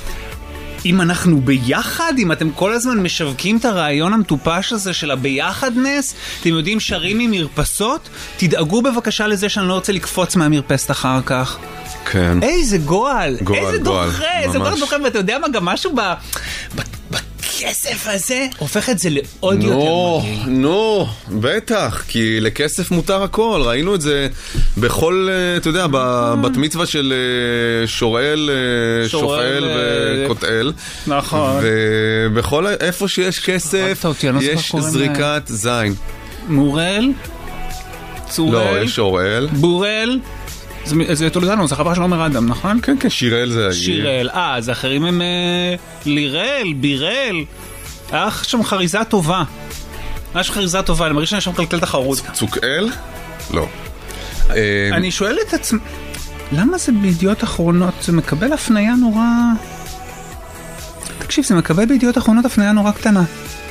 אם אנחנו ביחד, אם אתם כל הזמן משווקים את הרעיון המטופש הזה של הביחדנס, אתם יודעים שרים ממרפסות, תדאגו בבקשה לזה שאני לא רוצה לקפוץ מהמרפסת אחר כך. כן. איזה גועל, גועל איזה גועל, דוחה, איזה גועל דוחה, ואתה יודע מה, גם משהו ב... ב... הכסף הזה הופך את זה לעוד no, יותר מגעיל. נו, no, בטח, כי לכסף מותר הכל. ראינו את זה בכל, אתה יודע, בת מצווה של שוראל, שופעל וקוטעל. נכון. ובכל איפה שיש כסף, יש זריקת זין. מורל? צורל? לא, יש שוראל. בורל? זה תולדנו, זה חבר של עומר אדם, נכון? כן, כן, שירל זה... שירל, אה, אז האחרים הם לירל, בירל. היה שם חריזה טובה. היה שם חריזה טובה, אני מרגיש שאני שם קלקל תחרות. צוקאל? לא. אני שואל את עצמי, למה זה בידיעות אחרונות? זה מקבל הפניה נורא... תקשיב, זה מקבל בידיעות אחרונות הפניה נורא קטנה.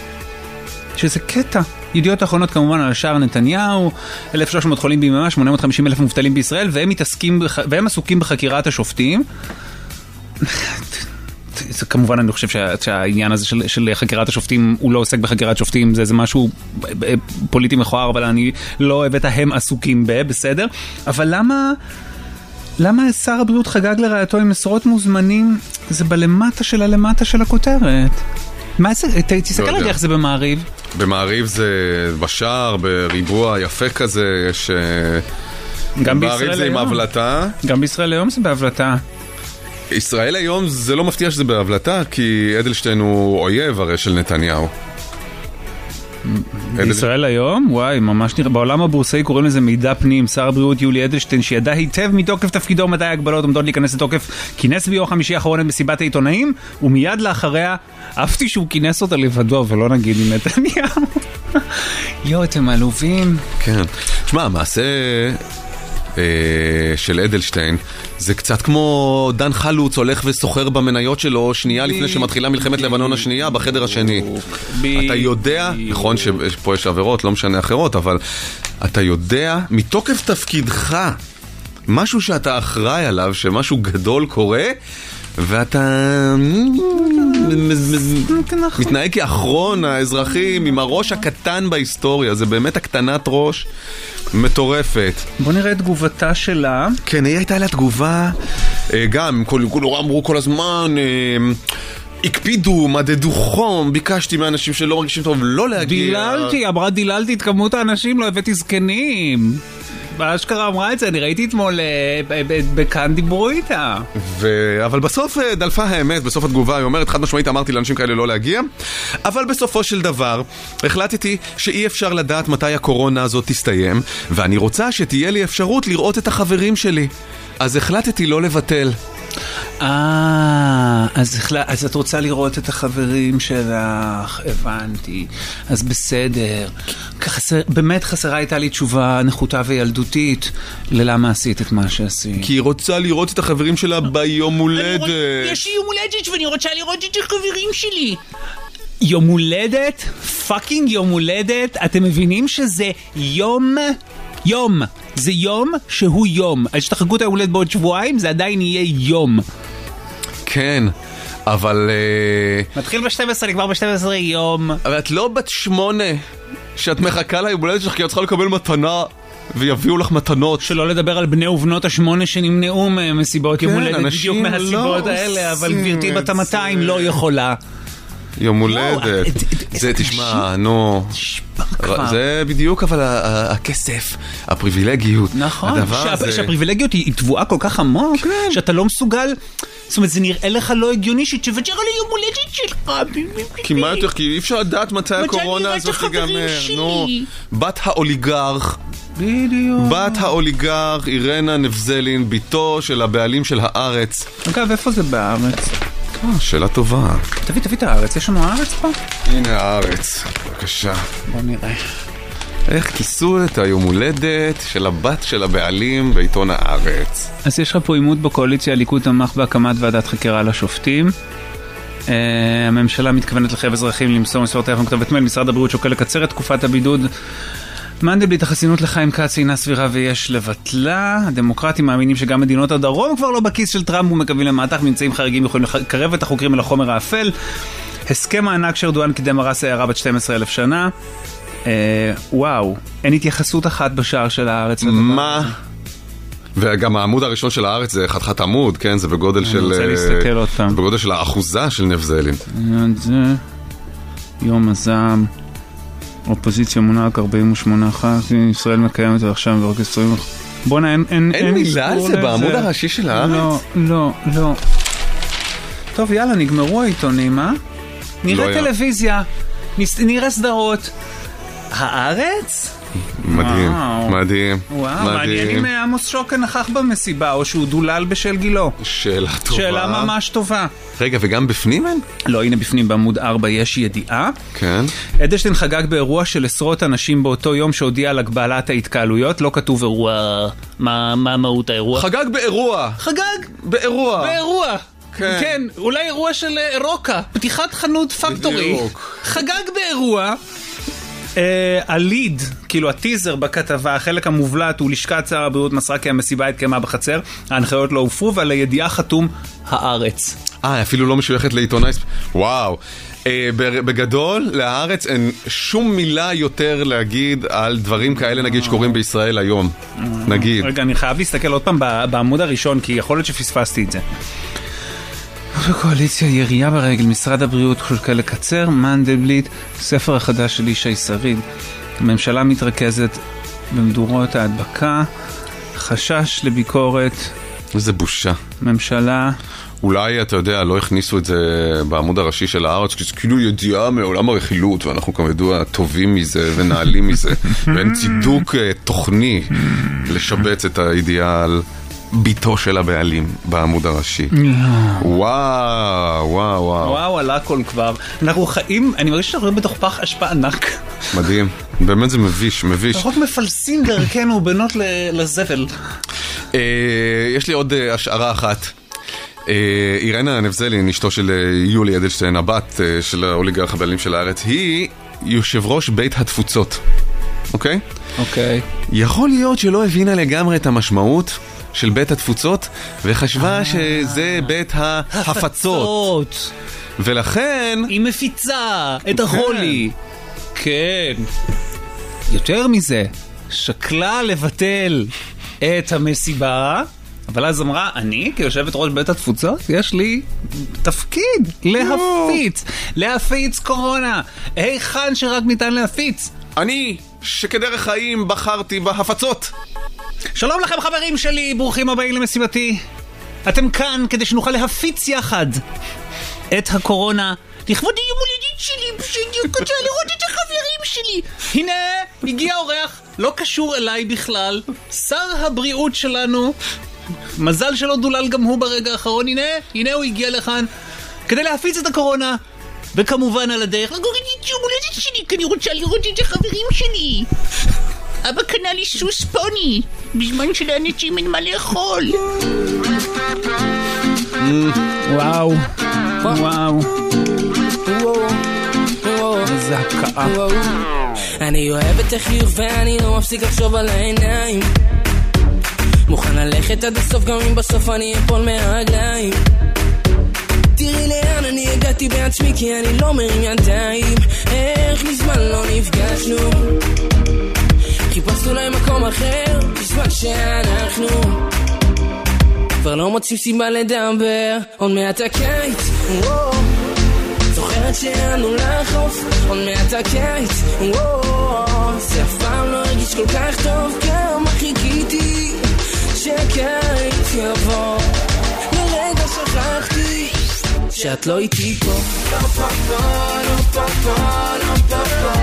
שזה קטע. ידיעות האחרונות כמובן על השער נתניהו, אלף ושלוש מאות חולים ביממה, שמונה מאות וחמישים אלף מובטלים בישראל, והם מתעסקים, בח... והם עסוקים בחקירת השופטים. זה כמובן אני חושב שה... שהעניין הזה של... של חקירת השופטים, הוא לא עוסק בחקירת שופטים, זה, זה משהו פוליטי מכוער, אבל אני לא אוהב את ההם עסוקים ב, בסדר? אבל למה... למה שר הבריאות חגג לרעייתו עם עשרות מוזמנים? זה בלמטה של הלמטה של הכותרת. מה זה? תסתכל על איך זה במעריב. במעריב זה בשער, בריבוע יפה כזה, יש... גם במעריב זה עם הבלטה. גם בישראל היום זה בהבלטה. ישראל היום זה לא מפתיע שזה בהבלטה, כי אדלשטיין הוא אויב הרי של נתניהו. בישראל היום? וואי, ממש נראה. בעולם הבורסאי קוראים לזה מידע פנים. שר הבריאות יולי אדלשטיין, שידע היטב מתוקף תפקידו מתי ההגבלות עומדות להיכנס לתוקף, כינס ביום חמישי האחרון את מסיבת העיתונאים, ומיד לאחריה אהבתי שהוא כינס אותה לבדו, ולא נגיד עם נתניהו. יו, אתם עלובים. כן. תשמע, מעשה... של אדלשטיין, זה קצת כמו דן חלוץ הולך וסוחר במניות שלו שנייה לפני שמתחילה מלחמת לבנון השנייה בחדר השני. אתה יודע, נכון שפה יש עבירות, לא משנה אחרות, אבל אתה יודע, מתוקף תפקידך, משהו שאתה אחראי עליו, שמשהו גדול קורה, ואתה מתנהג כאחרון האזרחים עם הראש הקטן בהיסטוריה. זה באמת הקטנת ראש מטורפת. בוא נראה את תגובתה שלה. כן, היא הייתה לה תגובה גם, כולו אמרו כל הזמן הקפידו, מדדו חום, ביקשתי מאנשים שלא מרגישים טוב לא להגיע. דיללתי, אמרה דיללתי את כמות האנשים, לא הבאתי זקנים. באשכרה אמרה את זה, אני ראיתי אתמול בכאן דיברו איתה. אבל בסוף דלפה האמת, בסוף התגובה היא אומרת, חד משמעית אמרתי לאנשים כאלה לא להגיע, אבל בסופו של דבר החלטתי שאי אפשר לדעת מתי הקורונה הזאת תסתיים, ואני רוצה שתהיה לי אפשרות לראות את החברים שלי, אז החלטתי לא לבטל. אה, אז, אז את רוצה לראות את החברים שלך, הבנתי, אז בסדר. חסר, באמת חסרה הייתה לי תשובה נחותה וילדותית ללמה עשית את מה שעשית. כי היא רוצה לראות את החברים שלה ביום הולדת. יש לי יום הולדת ואני רוצה לראות את החברים שלי. יום הולדת? פאקינג יום הולדת? אתם מבינים שזה יום... יום. זה יום שהוא יום. אז שתחגו את ההולדת בעוד שבועיים, זה עדיין יהיה יום. כן, אבל... מתחיל ב-שתים עשרה, נגמר ב-שתים עשרה יום. אבל את לא בת שמונה, שאת מחכה ליום הולדת שלך, כי את צריכה לקבל מתנה, ויביאו לך מתנות. שלא לדבר על בני ובנות השמונה שנמנעו מסיבות יום הולדת, בדיוק מהסיבות האלה, אבל גבירתי בת המאתיים לא יכולה. יום הולדת. זה, תשמע, נו. זה בדיוק, אבל הכסף, הפריבילגיות. נכון, שהפריבילגיות היא תבואה כל כך עמוק, שאתה לא מסוגל, זאת אומרת, זה נראה לך לא הגיוני שתוותר על היום הולדת שלך. כי מה יותר, כי אי אפשר לדעת מתי הקורונה הזאת תיגמר. נו, בת האוליגרך. בדיוק. בת האוליגרך, אירנה נבזלין, ביתו של הבעלים של הארץ. אגב, איפה זה בארץ? שאלה טובה. תביא, תביא את הארץ. יש לנו הארץ פה? הנה הארץ. בבקשה. בוא נראה. איך כיסו את היום הולדת של הבת של הבעלים בעיתון הארץ? אז יש לך פה עימות בקואליציה, הליכוד תמך בהקמת ועדת חקירה לשופטים. הממשלה מתכוונת לחייב אזרחים למסור מספר טלפון כתובת מייל. משרד הבריאות שוקל לקצר את תקופת הבידוד. מנדלבליט, החסינות לחיים כץ אינה סבירה ויש לבטלה. הדמוקרטים מאמינים שגם מדינות הדרום כבר לא בכיס של טראמפ ומקווים למהלך, ממצאים חריגים יכולים לקרב את החוקרים אל החומר האפל. הסכם הענק שארדואן קידם הרס העיירה בת שנים עשר אלף שנה. אה, וואו, אין התייחסות אחת בשער של הארץ. מה? וגם העמוד הראשון של הארץ זה חתיכת עמוד, כן? זה בגודל של... אני רוצה להסתכל עוד פעם. בגודל של האחוזה של נבזלין. זה... יום הזעם. אופוזיציה מונה רק ארבעים ושמונה אחת, ישראל מקיימת ועכשיו ורק עשרים אחת. בוא'נה, אין... אין, אין מילה על זה בעמוד הראשי של הארץ? לא, לא, לא. טוב, יאללה, נגמרו העיתונים, אה? נראה טלוויזיה, נראה סדרות. הארץ? מדהים, מדהים. וואו, מעניין אם עמוס שוקן נכח במסיבה, או שהוא דולל בשל גילו. שאלה טובה. שאלה ממש טובה. רגע, וגם בפנים אין? לא, הנה בפנים בעמוד ארבע יש ידיעה. כן. אדלשטיין חגג באירוע של עשרות אנשים באותו יום שהודיע על הגבלת ההתקהלויות. לא כתוב אירוע, מה, מה מהות האירוע? חגג באירוע. חגג? באירוע. באירוע. כן. כן, אולי אירוע של רוקה, פתיחת חנות פקטורי. בדיוק. חגג באירוע. הליד, כאילו הטיזר בכתבה, החלק המובלט הוא לשכת שר הבריאות מסרה כי המסיבה התקיימה בחצר, ההנחיות לא הופרו, ועל הידיעה חתום הארץ. אה, אפילו לא משויכת לעיתונאי. וואו. בגדול, להארץ אין שום מילה יותר להגיד על דברים כאלה, נגיד, שקורים בישראל היום. נגיד. רגע, אני חייב להסתכל עוד פעם בעמוד הראשון, כי יכול להיות שפספסתי את זה. בקואליציה, ירייה ברגל, משרד הבריאות שוקל לקצר, מנדלבליט, ספר החדש של ישי שריד. הממשלה מתרכזת במדורות ההדבקה, חשש לביקורת. איזה בושה. ממשלה... אולי, אתה יודע, לא הכניסו את זה בעמוד הראשי של הארץ, כי זה כאילו ידיעה מעולם הרכילות, ואנחנו גם ידוע טובים מזה ונעלים מזה, ואין צידוק תוכני לשבץ את הידיעה על ביתו של הבעלים בעמוד הראשי. וואו, וואו, וואו. וואו, עלה הכל כבר. אנחנו חיים, אני מרגיש שאנחנו בתוך פח אשפה ענק. מדהים. באמת זה מביש, מביש. אנחנו רק מפלסים דרכנו בנות לזבל. יש לי עוד השערה אחת. אירנה נבזלין, אשתו של יולי אדלשטיין, הבת של האוליגרך הבעלים של הארץ, היא יושב ראש בית התפוצות. אוקיי? אוקיי. יכול להיות שלא הבינה לגמרי את המשמעות של בית התפוצות, וחשבה שזה בית ההפצות. ולכן... היא מפיצה את החולי. כן. יותר מזה, שקלה לבטל את המסיבה, אבל אז אמרה, אני כיושבת ראש בית התפוצות, יש לי תפקיד להפיץ, להפיץ קורונה. היכן שרק ניתן להפיץ. אני, שכדרך חיים בחרתי בהפצות. שלום לכם חברים שלי, ברוכים הבאים למסיבתי. אתם כאן כדי שנוכל להפיץ יחד את הקורונה. לכבוד יום הולדת שלי, שאני רוצה לראות את החברים שלי. הנה, הגיע אורח, לא קשור אליי בכלל, שר הבריאות שלנו. מזל שלא דולל גם הוא ברגע האחרון. הנה, הנה הוא הגיע לכאן כדי להפיץ את הקורונה. וכמובן על הדרך לגורד את יום הולדת שלי, כי אני רוצה לראות את החברים שלי. אבא קנה לי סוס פוני בזמן שלאנשים אין מה לאכול. וואו, וואו, איזה הקאה. אני אוהב את החיוך ואני לא מפסיק לחשוב על העיניים. מוכן ללכת עד הסוף גם אם בסוף אני אפול מהרגליים. תראי לאן אני הגעתי בעצמי כי אני לא מרים ידיים. איך מזמן לא נפגשנו, חיפשנו להם מקום אחר בזמן שאנחנו כבר לא מוצאים סיבה לדבר. עוד מעט הקיץ, וואו, זוכרת שהיינו לחוף. עוד מעט הקיץ, וואו, זה אף פעם לא הרגיש כל כך טוב. כמה חיכיתי שהקיץ יבוא, לרגע שכחתי שאת לא איתי פה. לא פה פה, לא פה פה, לא פה פה,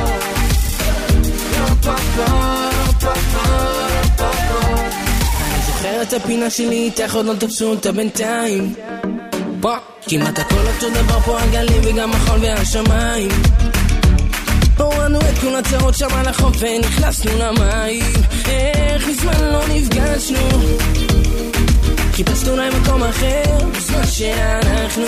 לא פה פה, לא פה פה, לא פה פה. אני זוכר את הפינה שלי איתך, עוד לא תפסו אותה בינתיים. פה כמעט הכל אותו דבר, פה הגלים וגם החול והשמיים. הורדנו את כל הצרות שם על החוף ונכנסנו למים. איך מזמן לא נפגשנו, חיפשנו להם מקום אחר בזמן שאנחנו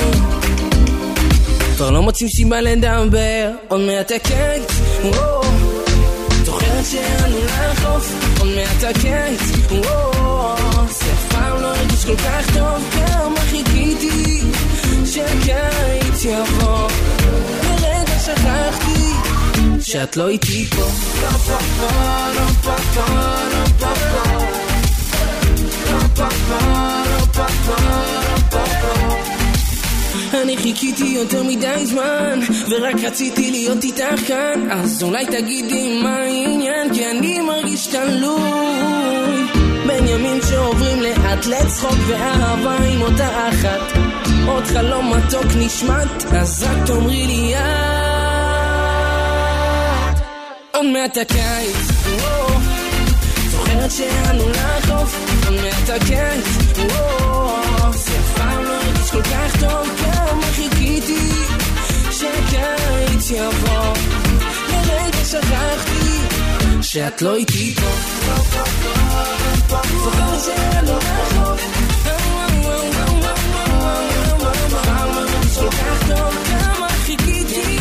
כבר לא מוצאים סיבה לדבר. עוד מעט הקיץ, וואו, זוכרת שהיינו לחוף. עוד מעט הקיץ, וואו, זה אף פעם לא הרגיש כל כך טוב. כמה חיכיתי שהקיץ יבוא, לרגע שכחתי שאת לא איתי פה. לא פה פה, לא פה פה, לא פה פה, לא פה פה, לא פה פה, לא פה פה. אני חיכיתי יותר מדי זמן ורק רציתי להיות איתך כאן. אז אולי תגידי מה העניין, כי אני מרגיש תלוי בין ימים שעוברים לאט לצחוק ואהבה עם אותה אחת. עוד חלום מתוק נשמט, אז רק תאמרי לי את. עוד מעט הקיץ, וואו, זוכרת שהיינו לחוף. עוד מעט הקיץ, וואו, זה אף פעם לא הרגיש כל כך טוב. כמה חיכיתי שהקיץ יבוא, לרגע שכחתי שאת לא איתי פה. זוכרת שהיינו לחוף. כל כך טוב, כמה חיכיתי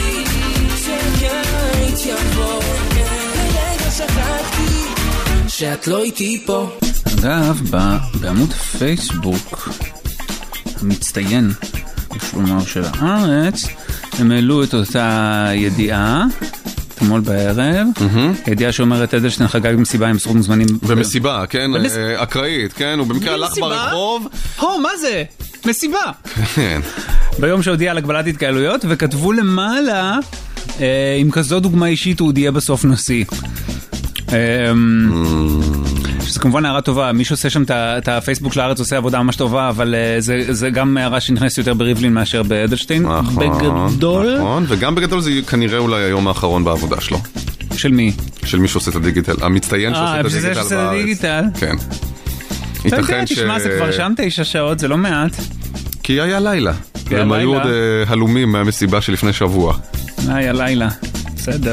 שהקיץ יבוא, לרגע שכחתי שאת לא איתי פה. אגב, בעמוד פייסבוק המצטיין בשלומר של הארץ, הם העלו את אותה ידיעה אתמול בערב, ידיעה שאומרת אדלשטיין חגג במסיבה עם עשרות מוזמנים. במסיבה, כן, אקראית, כן, הוא במקרה הלך ברחוב. הו, מה זה? מסיבה. כן. ביום שהודיע על הגבלת התקהלויות, וכתבו למעלה, עם כזו דוגמה אישית הוא הודיע בסוף נשיא. שזה כמובן הערה טובה, מי שעושה שם את הפייסבוק של הארץ עושה עבודה ממש טובה, אבל זה גם הערה שנכנסת יותר בריבלין מאשר באדלשטיין, בגדול. נכון, וגם בגדול זה כנראה אולי היום האחרון בעבודה שלו. של מי? של מי שעושה את הדיגיטל, המצטיין שעושה את הדיגיטל. אה, זה שעושה את הדיגיטל? כן. ייתכן ש... תשמע, זה כבר שם תשע שעות, זה לא מעט. כי היה לילה. הם היו עוד הלומים מהמסיבה שלפני שבוע. היה לילה, בסדר.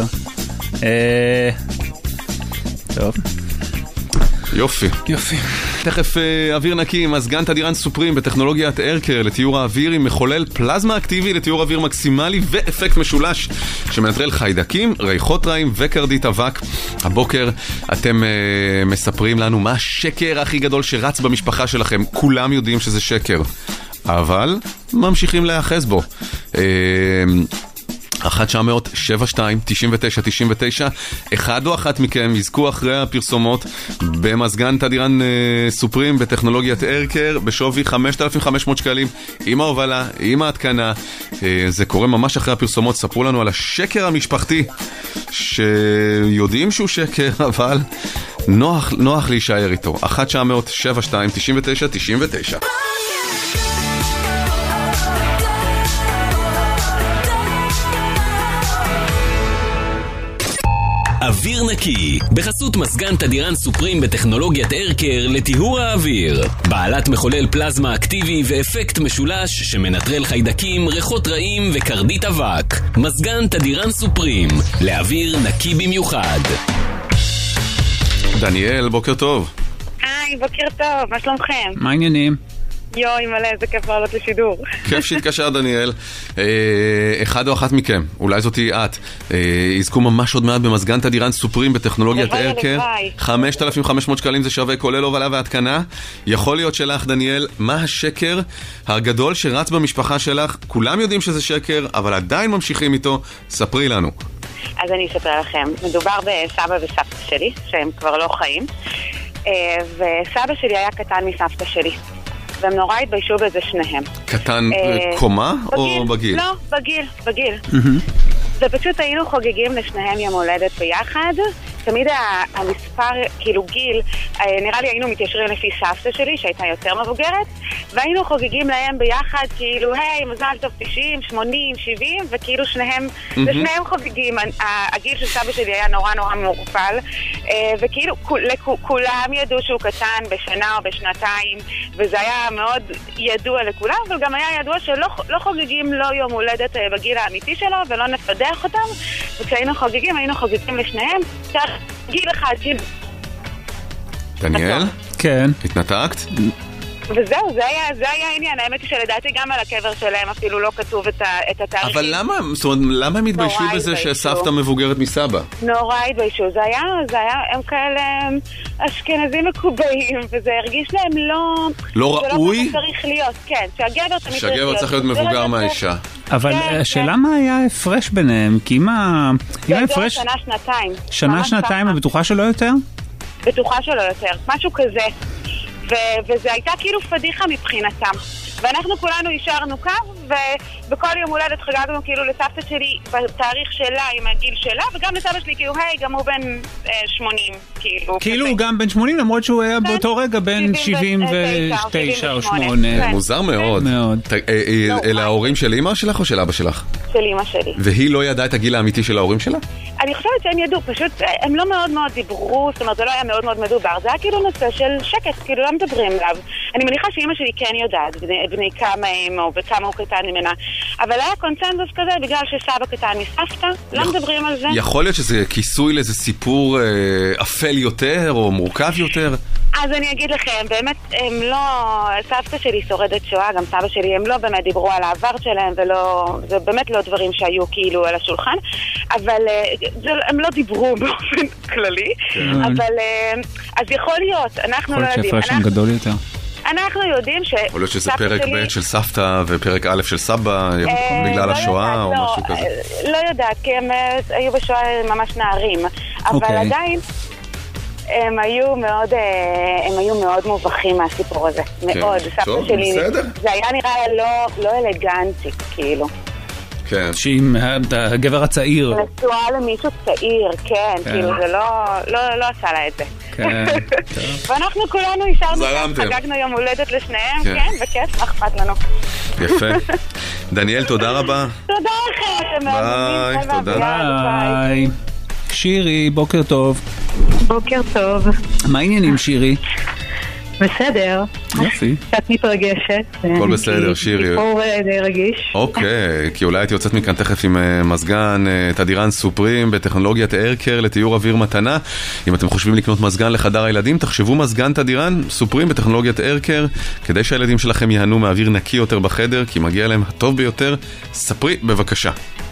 טוב. יופי. יופי. תכף אוויר נקי, מזגן תדירן סופרים בטכנולוגיית ארקר לתיאור האוויר עם מחולל פלזמה אקטיבי לתיאור אוויר מקסימלי ואפקט משולש שמנטרל חיידקים, ריחות רעים וקרדית אבק. הבוקר אתם uh, מספרים לנו מה השקר הכי גדול שרץ במשפחה שלכם. כולם יודעים שזה שקר, אבל ממשיכים להיאחז בו. Uh, אחת תשע אפס אפס שבע שתיים תשעים ותשע תשעים ותשע. אחד או אחת מכם יזכו אחרי הפרסומות במזגן תדירן אה, סופרים בטכנולוגיית ארקר בשווי חמשת אלפים וחמש מאות שקלים עם ההובלה, עם ההתקנה. אה, זה קורה ממש אחרי הפרסומות. ספרו לנו על השקר המשפחתי שיודעים שהוא שקר, אבל נוח, נוח להישאר איתו. אחת תשע אפס אפס שבע שתיים תשעים ותשע תשעים ותשע. אוויר נקי, בחסות מזגן תדירן סופרים בטכנולוגיית ארקר לטיהור האוויר. בעלת מחולל פלזמה אקטיבי ואפקט משולש שמנטרל חיידקים, ריחות רעים וקרדית אבק. מזגן תדירן סופרים, לאוויר נקי במיוחד. דניאל, בוקר טוב. היי, בוקר טוב, מה שלומכם? מה העניינים? יואי מלא, איזה כיף לעלות לשידור. כיף שהתקשר דניאל. אחד או אחת מכם, אולי זאתי את, יזכו ממש עוד מעט במזגן תדירן סופרים בטכנולוגיית ארקר. חמשת אלפים וחמש מאות שקלים זה שווה, כולל הובלה והתקנה. יכול להיות שלך דניאל, מה השקר הגדול שרץ במשפחה שלך? כולם יודעים שזה שקר, אבל עדיין ממשיכים איתו. ספרי לנו. אז אני אספר לכם, מדובר בסבא וסבתא שלי, שהם כבר לא חיים, וסבא שלי היה קטן מסבתא שלי. והם נורא התביישו בזה שניהם. קטן קומה או בגיל? לא, בגיל, בגיל. ופשוט היינו חוגגים לשניהם יום הולדת ביחד. תמיד המספר, כאילו גיל, נראה לי היינו מתיישרים לפי סבתא שלי שהייתה יותר מבוגרת, והיינו חוגגים להם ביחד כאילו, היי, מזל טוב תשעים, שמונים, שבעים, וכאילו שניהם, לשניהם חוגגים. הגיל של סבא שלי היה נורא נורא מורפל, וכאילו כולם ידעו שהוא קטן בשנה או בשנתיים, וזה היה מאוד ידוע לכולם, אבל גם היה ידוע שלא חוגגים לו יום הולדת בגיל האמיתי שלו, ולא נפדח אותם, וכשהיינו חוגגים, היינו חוגגים לשניהם, גיל אחד, גיל... דניאל? כן. התנתקת? וזהו, זה היה, זה היה העניין. האמת היא שלדעתי גם על הקבר שלהם אפילו לא כתוב את, ה, את התאריכים. אבל למה, זאת אומרת, למה הם התביישו בזה שסבתא מבוגרת מסבא? נורא התביישו. זה היה, זה היה, הם כאלה אשכנזים מקובעים, וזה הרגיש להם לא... לא ראוי? זה לא צריך להיות, כן. שהגבר תמיד שהגבר צריך להיות מבוגר מהאישה. אבל השאלה מה היה ההפרש ביניהם? כי אם ההפרש... שנה, שנתיים. שנה, שנתיים, ובטוחה שלא יותר? בטוחה שלא יותר. משהו כזה. וזה הייתה כאילו פדיחה מבחינתם. ואנחנו כולנו השארנו קו, ובכל יום הולדת חגגנו כאילו לסבתא שלי בתאריך שלה עם הגיל שלה, וגם לסבא שלי כאילו, היי, גם הוא בן שמונים, כאילו. כאילו הוא גם בן שמונים, למרות שהוא היה באותו רגע בן שבעים ותשע או שמונה. מוזר מאוד. אלה ההורים של אמא שלך או של אבא שלך? של אמא שלי. והיא לא ידעה את הגיל האמיתי של ההורים שלה? אני חושבת שהם ידעו, פשוט הם לא מאוד מאוד דיברו, זאת אומרת זה לא היה מאוד מאוד מדובר, זה היה כאילו נושא של שקט, כאילו לא מדברים עליו. אני מניחה שאמא שלי כן יודעת בני כמה הם או וכמה הוא קטן ממנה, אבל היה קונצנזוס כזה בגלל שסבא קטן מסבתא, לא מדברים על זה. יכול להיות שזה כיסוי לאיזה סיפור אפל יותר או מורכב יותר? אז אני אגיד לכם, באמת הם לא, סבתא שלי שורדת שואה, גם סבא שלי, הם לא באמת דיברו על העבר שלהם ולא, זה באמת לא דברים שהיו כאילו על השולחן, אבל זה, הם לא דיברו באופן כללי, אבל אז יכול להיות, אנחנו לא יודעים. יכול להיות שהפרש גדול יותר. אנחנו יודעים ש... יכול להיות שזה פרק ב' של סבתא ופרק א' של סבא בגלל השואה או משהו כזה. לא יודעת, כי הם היו בשואה ממש נערים, אבל עדיין הם היו מאוד הם היו מאוד מובכים מהסיפור הזה, מאוד. סבתא שלי, זה היה נראה לא אלגנטי, כאילו. כן. שעם הגבר הצעיר. נשואה למישהו צעיר, כן, כאילו זה לא עשה לה את זה. כן. ואנחנו כולנו השארנו, חגגנו יום הולדת לשניהם, כן, וכיף, מה אכפת לנו. יפה. דניאל, תודה רבה. תודה לכם. ביי, תודה. ביי. שירי, בוקר טוב. בוקר טוב. מה העניינים, שירי? בסדר. יופי. קצת מתרגשת. הכל בסדר, שירי. סיפור די רגיש. אוקיי, כי אולי את יוצאת מכאן תכף עם מזגן תדירן סופרים בטכנולוגיית איירקר לתיאור אוויר מתנה. אם אתם חושבים לקנות מזגן לחדר הילדים, תחשבו מזגן תדירן סופרים בטכנולוגיית איירקר, כדי שהילדים שלכם יהנו מאוויר נקי יותר בחדר, כי מגיע להם הטוב ביותר. ספרי, בבקשה.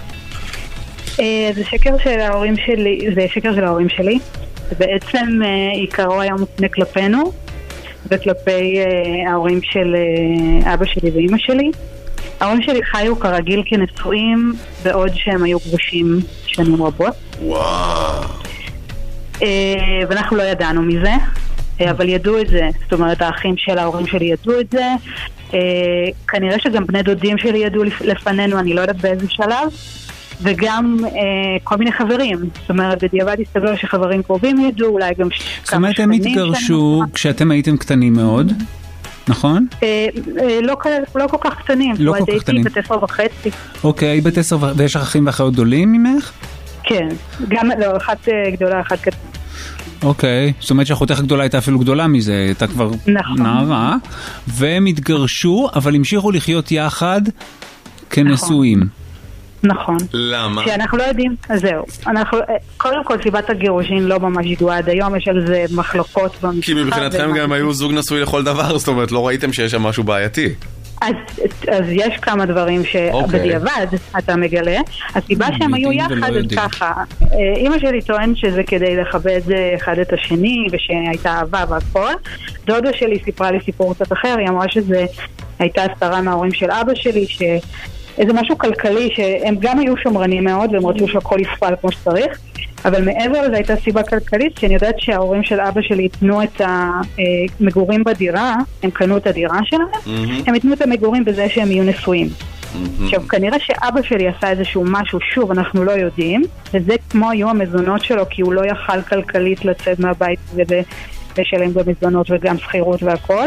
זה שקר של ההורים שלי, זה שקר של ההורים שלי. בעצם עיקרו היה מופנה כלפינו וכלפי ההורים של אבא שלי ואמא שלי. ההורים שלי חיו כרגיל כנשואים בעוד שהם היו גרושים שנים רבות. וואו. ואנחנו לא ידענו מזה, אבל ידעו את זה. זאת אומרת, האחים של ההורים שלי ידעו את זה. כנראה שגם בני דודים שלי ידעו לפנינו, אני לא יודעת באיזה שלב. וגם אה, כל מיני חברים. זאת אומרת, בדיעבד הסתבר שחברים קרובים ידעו, אולי גם זאת אומרת, הם התגרשו כשאתם הייתם קטנים מאוד, נכון? אה, אה, לא, לא כל כך קטנים. לא כל כך קטנים. הייתי בת עשר וחצי. אוקיי, בת עשר וחצי. ויש אחים ואחיות גדולים ממך? כן. גם, לא, אחת גדולה, אחת קטנה. אוקיי, זאת אומרת שאחותך הגדולה הייתה אפילו גדולה מזה, הייתה כבר נכון. נערה, והם התגרשו, אבל המשיכו לחיות יחד כנשואים. נכון. נכון. למה? שאנחנו לא יודעים, אז זהו. אנחנו, קודם כל סיבת הגירושין לא ממש ידועה עד היום, יש על זה מחלוקות במשפחה. כי מבחינתכם גם היו זוג נשוי לכל דבר, זאת אומרת, לא ראיתם שיש שם משהו בעייתי. אז, אז יש כמה דברים שבדיעבד אתה מגלה. הסיבה שהם היו יחד, אז ככה. אמא שלי טוען שזה כדי לכבד אחד את השני, ושהייתה אהבה והכל. דודה שלי סיפרה לי סיפור קצת אחר, היא אמרה שזה הייתה הסתרה מההורים של אבא שלי, ש... איזה משהו כלכלי שהם גם היו שומרנים מאוד והם רצו שהכל יפעל כמו שצריך, אבל מעבר לזה הייתה סיבה כלכלית, שאני יודעת שההורים של אבא שלי יתנו את המגורים בדירה, הם קנו את הדירה שלהם, mm-hmm. הם יתנו את המגורים בזה שהם יהיו נשואים. Mm-hmm. עכשיו כנראה שאבא שלי עשה איזשהו משהו, שוב אנחנו לא יודעים, וזה כמו היו המזונות שלו, כי הוא לא יכל כלכלית לצאת מהבית ולשלם גם מזונות וגם שכירות והכל.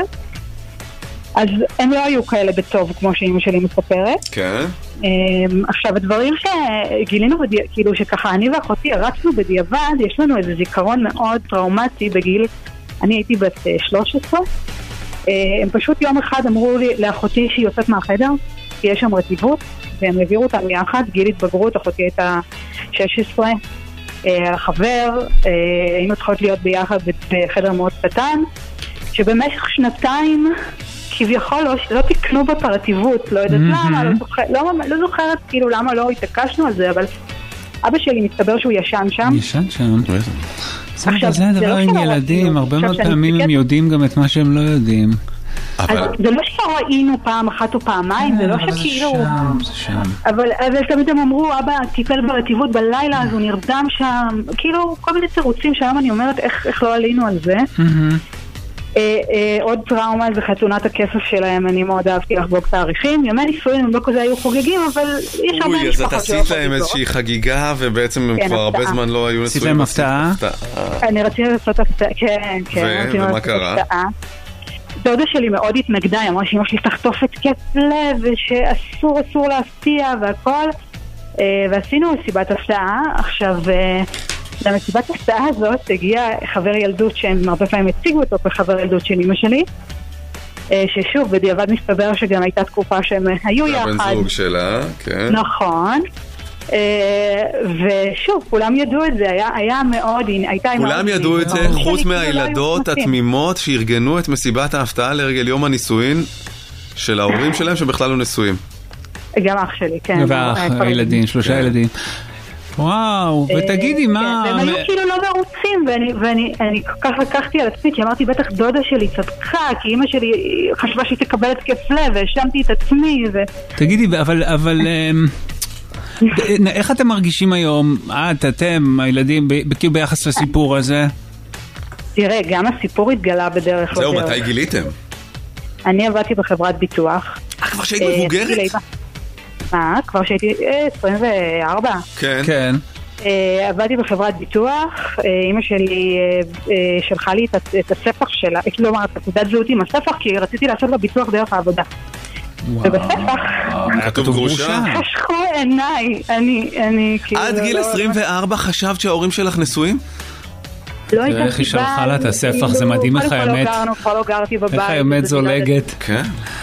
אז הם לא היו כאלה בטוב, כמו שאמא שלי מספרת. כן. עכשיו, הדברים שגילינו, כאילו שככה אני ואחותי הרצנו בדיעבד, יש לנו איזה זיכרון מאוד טראומטי בגיל, אני הייתי בת שלוש עשרה, הם פשוט יום אחד אמרו לי לאחותי שהיא יוצאת מהחדר, כי יש שם רטיבות, והם העבירו אותם יחד, גיל התבגרות, אחותי הייתה שש עשרה, החבר, היינו צריכות להיות ביחד בחדר מאוד קטן, שבמשך שנתיים כביכול לא, לא תקנו בפרטיבות, לא יודעת למה, לא, זוכר, לא, לא זוכרת כאילו למה לא התעקשנו על זה, אבל אבא שלי מסתבר שהוא ישן שם. ישן שם. עכשיו, זה הדבר עם ילדים, הרבה מאוד פעמים הם יודעים גם את מה שהם לא יודעים. זה לא שלא ראינו פעם אחת או פעמיים, זה לא שכאילו... זה שם. אבל תמיד הם אמרו, אבא טיפל ברטיבות בלילה, אז הוא נרדם שם, כאילו כל מיני תירוצים שהיום אני אומרת איך לא עלינו על זה. עוד טראומה זה חתונת הכסף שלהם, אני מאוד אהבתי לחגוג תאריכים, ימי נישואים הם לא כזה היו חוגגים, אבל יש הרבה משפחות. אז אתה עשית להם איזושהי חגיגה ובעצם הם כבר הרבה זמן לא היו נשואים. עשית להם הפתעה? אני רציתי לעשות הפתעה, כן, כן. ומה קרה? דודה שלי מאוד התנגדה, היא אמרה שאמא שלי תחטוף התקף לב ושאסור אסור להפתיע והכל, ועשינו סיבת הפתעה. עכשיו למסיבת הפתעה הזאת הגיע חבר ילדות שהם הרבה פעמים הציגו אותו כחבר ילדות של אמא שלי, ששוב בדיעבד מסתבר שגם הייתה תקופה שהם היו יחד. הבן זוג שלה, כן. נכון. ושוב, כולם ידעו את זה, היה, היה מאוד, הייתה... כולם ידעו את זה, חוץ מהילדות התמימות שארגנו את מסיבת ההפתעה לרגל יום הנישואין של ההורים שלהם שבכלל לא נשואים. גם אח שלי, כן. ואח, הילדים, שלושה ילדים. וואו, ותגידי מה... והם היו כאילו לא מרוצים, ואני כל כך לקחתי על עצמי, כי אמרתי בטח דודה שלי צדקה, כי אמא שלי חשבה שהיא תקבל התקף לב, והאשמתי את עצמי, ו... תגידי, אבל... איך אתם מרגישים היום, את, אתם, הילדים, כאילו ביחס לסיפור הזה? תראה, גם הסיפור התגלה בדרך זהו, מתי גיליתם? אני עבדתי בחברת ביטוח. אה, כבר שהיית מבוגרת? מה? כבר שהייתי עשרים וארבע. כן. כן. עבדתי בחברת ביטוח, אמא שלי שלחה לי את הספח שלה, כלומר, את תעודת זהות עם הספח, כי רציתי לעשות לה ביטוח דרך העבודה. ובספח כתוב גרושה? חשכו עיניי, אני, אני כאילו... עד גיל עשרים וארבע חשבת שההורים שלך נשואים? לא הייתה סיבה. איך היא שלחה לה את הספח, זה מדהים איך האמת. כבר לא גרנו, כבר לא גרתי בבית. איך האמת זולגת. כן.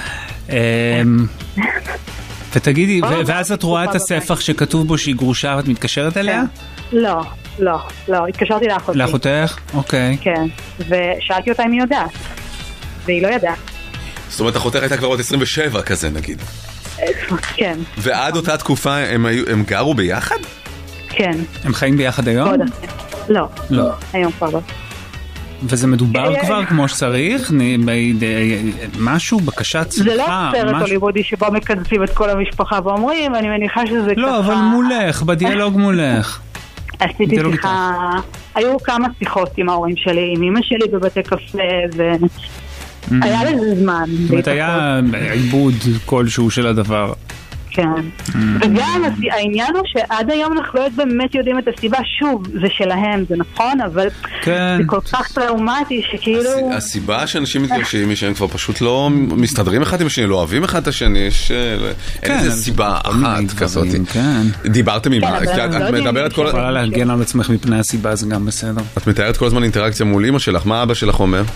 ותגידי, ואז את רואה את הספח שכתוב בו שהיא גרושה ואת מתקשרת אליה? לא, לא, לא, התקשרתי לאחותי. לאחותך? אוקיי. כן, ושאלתי אותה אם היא יודעת, והיא לא ידעה. זאת אומרת, אחותך הייתה כבר עוד עשרים ושבע כזה נגיד. כן. ועד אותה תקופה הם גרו ביחד? כן. הם חיים ביחד היום? לא, לא. היום כבר לא. וזה מדובר כבר כמו שצריך? משהו, בקשת סליחה? זה לא סרט הוליוודי שבו מכנסים את כל המשפחה ואומרים, אני מניחה שזה ככה... לא, אבל מולך, בדיאלוג מולך. עשיתי שיחה, היו כמה שיחות עם ההורים שלי, עם אמא שלי בבתי קפה, והיה לזה זמן. זאת אומרת, היה עיבוד כלשהו של הדבר. כן. וגם העניין הוא שעד היום אנחנו לא באמת יודעים את הסיבה, שוב, זה שלהם, זה נכון, אבל זה כל כך טראומטי שכאילו... הסיבה שאנשים מתגרשים היא שהם כבר פשוט לא מסתדרים אחד עם השני, לא אוהבים אחד את השני, יש... אין איזה סיבה אחת כזאת. דיברתם עם... את מדברת כל... את יכולה להגן על עצמך מפני הסיבה, זה גם בסדר. את מתארת כל הזמן אינטראקציה מול אמא שלך, מה אבא שלך אומר?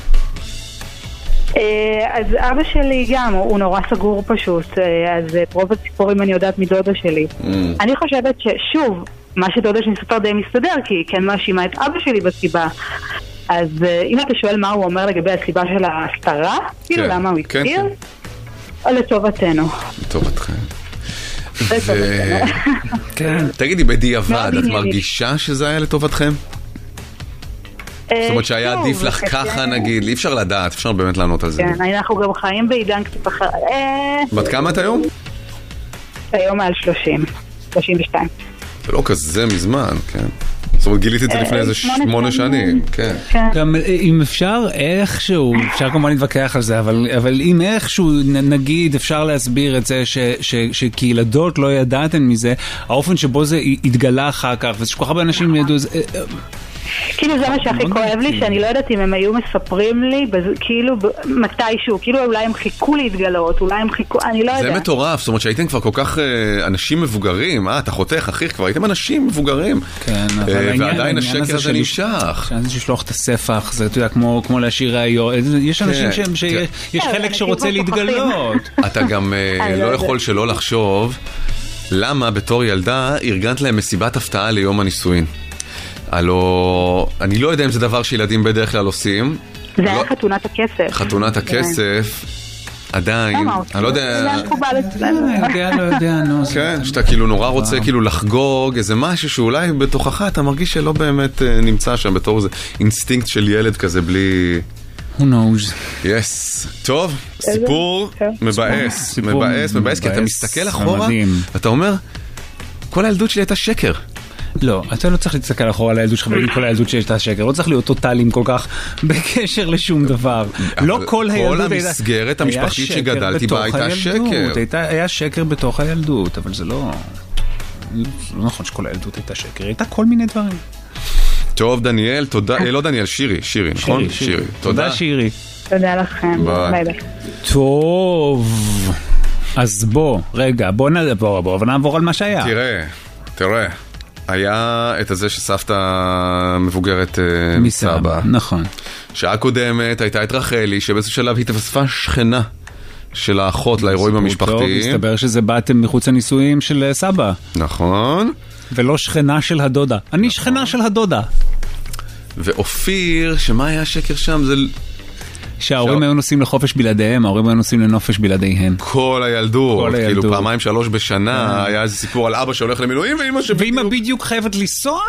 אז אבא שלי גם, הוא נורא סגור פשוט, אז את רוב הציפורים אני יודעת מדודה שלי. אני חושבת ששוב, מה שדודה שלי מספר די מסתדר, כי היא כן מאשימה את אבא שלי בסיבה. אז אם אתה שואל מה הוא אומר לגבי הסיבה של ההסתרה, כאילו למה הוא הסתיר, או לטובתנו. לטובתכם. תגידי, בדיעבד, את מרגישה שזה היה לטובתכם? זאת אומרת שהיה עדיף לך ככה נגיד, אי אפשר לדעת, אפשר באמת לענות על זה. כן, אנחנו גם חיים בעידן קצת אחר. בת כמה את היום? היום מעל שלושים, שלושים ושתיים. זה לא כזה מזמן, כן. זאת אומרת, גיליתי את זה לפני איזה שמונה שנים, כן. גם אם אפשר איכשהו, אפשר כמובן להתווכח על זה, אבל אם איכשהו נגיד אפשר להסביר את זה שכילדות לא ידעתן מזה, האופן שבו זה התגלה אחר כך, ושכל כך הרבה אנשים ידעו, כאילו זה מה שהכי כואב לי, שאני לא יודעת אם הם היו מספרים לי, כאילו מתישהו, כאילו אולי הם חיכו להתגלות, אולי הם חיכו, אני לא יודעת. זה מטורף, זאת אומרת שהייתם כבר כל כך אנשים מבוגרים, אה, אתה חותך, אחיך, כבר הייתם אנשים מבוגרים. כן, ועדיין השקר הזה נמשך. שאני ששלוח את הספח, זה, אתה יודע, כמו להשאיר ראיות, יש אנשים שיש חלק שרוצה להתגלות. אתה גם לא יכול שלא לחשוב, למה בתור ילדה ארגנת להם מסיבת הפתעה ליום הנישואין. הלו, אני לא יודע אם זה דבר שילדים בדרך כלל עושים. זה היה חתונת הכסף. חתונת הכסף, עדיין. אני לא יודע... זה היה מקובל אצלנו. לא יודע, לא יודע, נו. כן, שאתה כאילו נורא רוצה כאילו לחגוג איזה משהו שאולי בתוכך אתה מרגיש שלא באמת נמצא שם בתור איזה אינסטינקט של ילד כזה בלי... Who knows? Yes. טוב, סיפור מבאס, מבאס, מבאס, כי אתה מסתכל אחורה, אתה אומר, כל הילדות שלי הייתה שקר. לא, אתה לא צריך להסתכל אחורה על הילדות שלך ולהגיד כל הילדות שיש את השקר, לא צריך להיות טוטליים כל כך בקשר לשום דבר. לא כל הילדות... כל המסגרת המשפחתית שגדלתי בה הייתה שקר. היה שקר בתוך הילדות, אבל זה לא... לא נכון שכל הילדות הייתה שקר, הייתה כל מיני דברים. טוב, דניאל, תודה, לא דניאל, שירי, שירי, נכון? שירי, תודה שירי. תודה לכם, ביי ביי. טוב, אז בוא, רגע, בוא נעבור על מה שהיה. תראה, תראה. היה את הזה שסבתא מבוגרת מסבא. נכון. שעה קודמת הייתה את רחלי, שבאיזשהו שלב התווספה שכנה של האחות לאירועים המשפחתיים. טוב, מסתבר שזה באתם מחוץ הנישואים של סבא. נכון. ולא שכנה של הדודה. אני שכנה של הדודה. ואופיר, שמה היה השקר שם? זה... שההורים היו נוסעים לחופש בלעדיהם, ההורים היו נוסעים לנופש בלעדיהם. כל הילדות, כאילו פעמיים שלוש בשנה, היה איזה סיפור על אבא שהולך למילואים, ואמא שבדיוק... ואמא בדיוק חייבת לנסוע,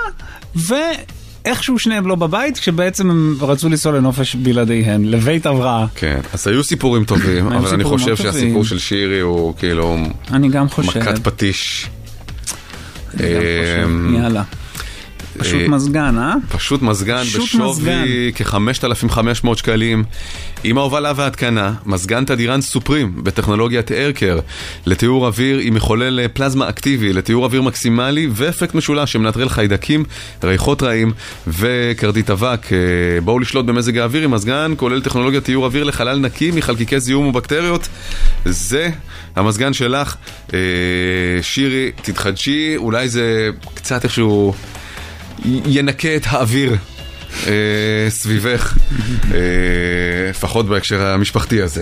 ואיכשהו שניהם לא בבית, כשבעצם הם רצו לנסוע לנופש בלעדיהם, לבית הבראה. כן, אז היו סיפורים טובים, אבל אני חושב שהסיפור של שירי הוא כאילו... אני גם חושב. מכת פטיש. אני גם חושב, יאללה. פשוט מזגן, אה? פשוט מזגן בשווי כ-חמשת אלפים וחמש מאות שקלים עם ההובלה וההתקנה, מזגן תדירן סופרים בטכנולוגיית ארקר לתיאור אוויר עם מחולל פלזמה אקטיבי לתיאור אוויר מקסימלי ואפקט משולש שמנטרל חיידקים, ריחות רעים וקרדית אבק. בואו לשלוט במזג האוויר עם מזגן כולל טכנולוגיית תיאור אוויר לחלל נקי מחלקיקי זיהום ובקטריות. זה המזגן שלך. שירי, תתחדשי, אולי זה קצת איכשהו ינקה את האוויר סביבך, לפחות בהקשר המשפחתי הזה.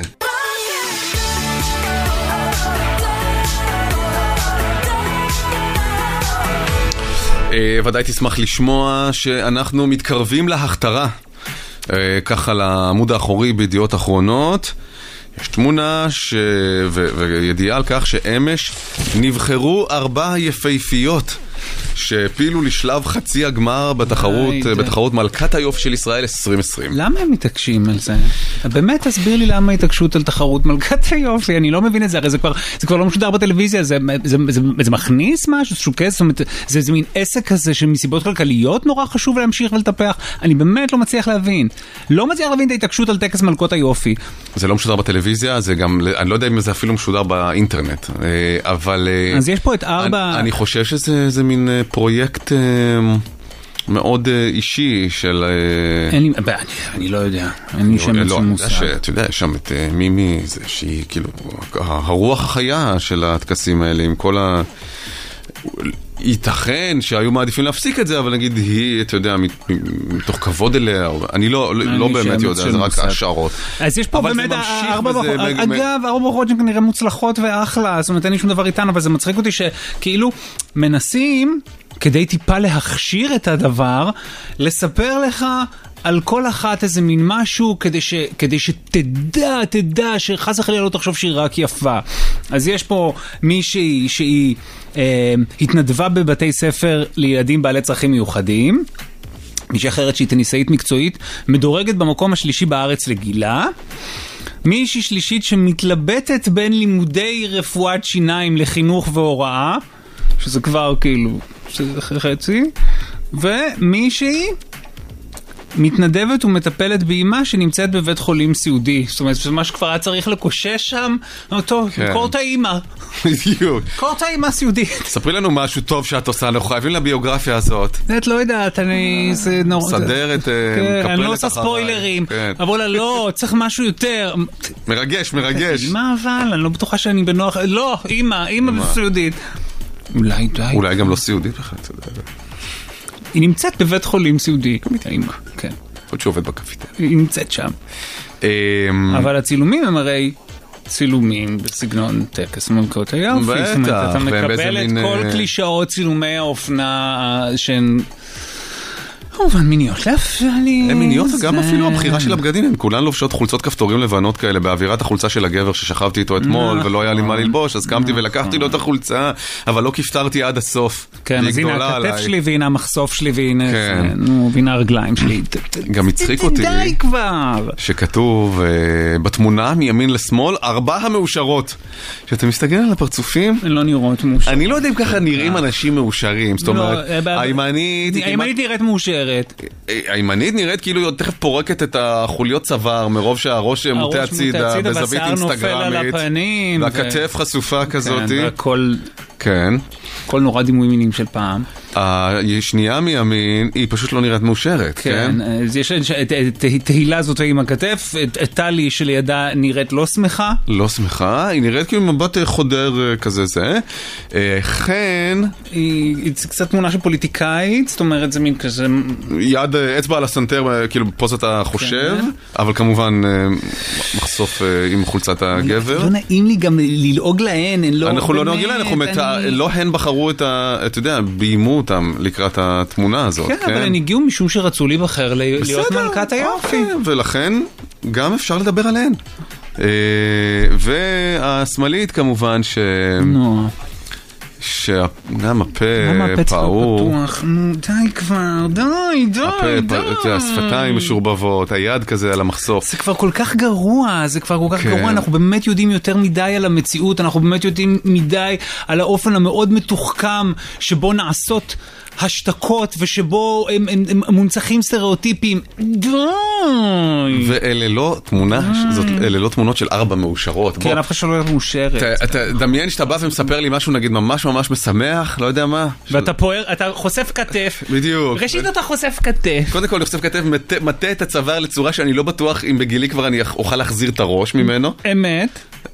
ודאי תשמח לשמוע שאנחנו מתקרבים להכתרה, ככה לעמוד האחורי בידיעות אחרונות. יש תמונה ש... ו... וידיעה על כך שאמש נבחרו ארבע יפהפיות שהפילו לשלב חצי הגמר בתחרות, בתחרות מלכת היופי של ישראל עשרים עשרים. למה הם מתעקשים על זה? באמת תסביר לי למה התעקשות על תחרות מלכת היופי, אני לא מבין את זה, הרי זה כבר, זה כבר לא משודר בטלוויזיה, זה, זה, זה, זה מכניס משהו, שוקס, זאת אומרת, זה, זה מין עסק כזה שמסיבות כלכליות נורא חשוב להמשיך ולטפח, אני באמת לא מצליח להבין. לא מצליח להבין את ההתעקשות על טקס מלכות היופי. זה לא משודר בטלוויזיה, זה גם, אני לא יודע אם זה אפילו משודר באינטרנט, אבל... אז יש פה את ארבע... אני, אני חושב שזה זה מין פרויקט מאוד אישי של... אין לי, אני, אני לא יודע, אין לי שם איזשהו מושג. אתה יודע, יש שם את מימי, זה שהיא כאילו, הרוח החיה של הטקסים האלה, עם כל ה... ייתכן שהיו מעדיפים להפסיק את זה, אבל נגיד היא, אתה יודע, מתוך כבוד אליה, אני לא, לא באמת יודע, זה רק השערות. אז יש פה באמת ארבע בחורות, אגב, ארבע בחורות שכנראה מוצלחות ואחלה, זאת אומרת, אין לי שום דבר איתן, אבל זה מצחיק אותי שכאילו מנסים, כדי טיפה להכשיר את הדבר, לספר לך על כל אחת איזה מין משהו, כדי, ש, כדי שתדע, תדע, שחס וחלילה לא תחשוב שהיא רק יפה. אז יש פה מישהי שהיא אה, התנדבה בבתי ספר לילדים בעלי צרכים מיוחדים, מישהי אחרת שהיא טניסאית מקצועית, מדורגת במקום השלישי בארץ לגילה, מישהי שלישית שמתלבטת בין לימודי רפואת שיניים לחינוך והוראה, שזה כבר כאילו, שזה חצי, ומישהי מתנדבת ומטפלת באימא שנמצאת בבית חולים סיעודי. זאת אומרת, זה מה שכבר היה צריך לקושש שם. טוב, קור את האימא. בדיוק. קור את האימא סיעודית. ספרי לנו משהו טוב שאת עושה, אנחנו חייבים לביוגרפיה הזאת. את לא יודעת, אני... סדרת, אני לא עושה ספוילרים. אבל לא, צריך משהו יותר. מרגש, מרגש. מה אבל? אני לא בטוחה שאני בנוח... לא, אימא, אימא סיעודית. אולי די. אולי גם לא סיעודית בכלל, אתה יודע. היא נמצאת בבית חולים סיעודי, אימא, כן. עוד שעובד בקפיטריה. היא נמצאת שם. אבל הצילומים הם הרי צילומים בסגנון טקס מלכות היופי. בטח. אתה מקבל את כל קלישאות צילומי האופנה שהן... כמובן מיניות להפעלי. הן מיניות, גם אפילו הבחירה של הבגדים, הן כולן לובשות חולצות כפתורים לבנות כאלה, באווירת החולצה של הגבר ששכבתי איתו אתמול, ולא היה לי מה ללבוש, אז קמתי ולקחתי לו את החולצה, אבל לא כפתרתי עד הסוף. כן, אז הנה הכתף שלי, והנה המחשוף שלי, והנה הרגליים שלי. גם הצחיק אותי, די כבר. שכתוב בתמונה מימין לשמאל, ארבע המאושרות. שאתה מסתכל על הפרצופים, לא נראות מאושרות. אני לא יודע אם ככה נראים אנשים מאושרים, זאת אומרת, הימנית נראית מאושרת. הימנית נראית כאילו תכף פורקת את החוליות צוואר מרוב שהראש מוטה הצידה בזווית אינסטגרמית והכתף חשופה כזאת והכל כן כל נורא דימוי מינים של פעם. השנייה מימין היא פשוט לא נראית מאושרת, כן? אז יש את התהילה הזאת עם הכתף, את טלי שלידה נראית לא שמחה. לא שמחה, היא נראית כאילו מבט חודר כזה זה. חן... היא קצת תמונה של פוליטיקאית, זאת אומרת זה מין כזה... יד אצבע על הסנטר, כאילו פה אתה חושב, אבל כמובן מחשוף עם חולצת הגבר. לא נעים לי גם ללעוג להן, אנחנו לא נוהגים להן, לא הן בחרו את ה... אתה יודע, ביימו אותם לקראת התמונה הזאת. כן, אבל הם הגיעו משום שרצו להיבחר להיות מלכת היופי. ולכן גם אפשר לדבר עליהן. והשמאלית כמובן ש... נו. שגם הפה פעור. די כבר, די, די, די. השפתיים משורבבות, היד כזה על המחשוף. זה כבר כל כך גרוע, זה כבר כל כך גרוע. אנחנו באמת יודעים יותר מדי על המציאות, אנחנו באמת יודעים מדי על האופן המאוד מתוחכם שבו נעשות השתקות ושבו הם, הם, הם מונצחים סטריאוטיפים. די! ואלה לא תמונה, זאת, אלה לא תמונות של ארבע מאושרות. כן, אף אחד שלא להיות מאושרת. אתה, אתה דמיין שאתה בא ומספר לי משהו, נגיד, ממש ממש משמח, לא יודע מה. ואתה פוער, אתה חושף כתף. בדיוק. ראשית אתה חושף כתף. קודם כל אני חושף כתף, מטה את הצוואר לצורה שאני לא בטוח אם בגילי כבר אני אוכל להחזיר את הראש ממנו. אמת.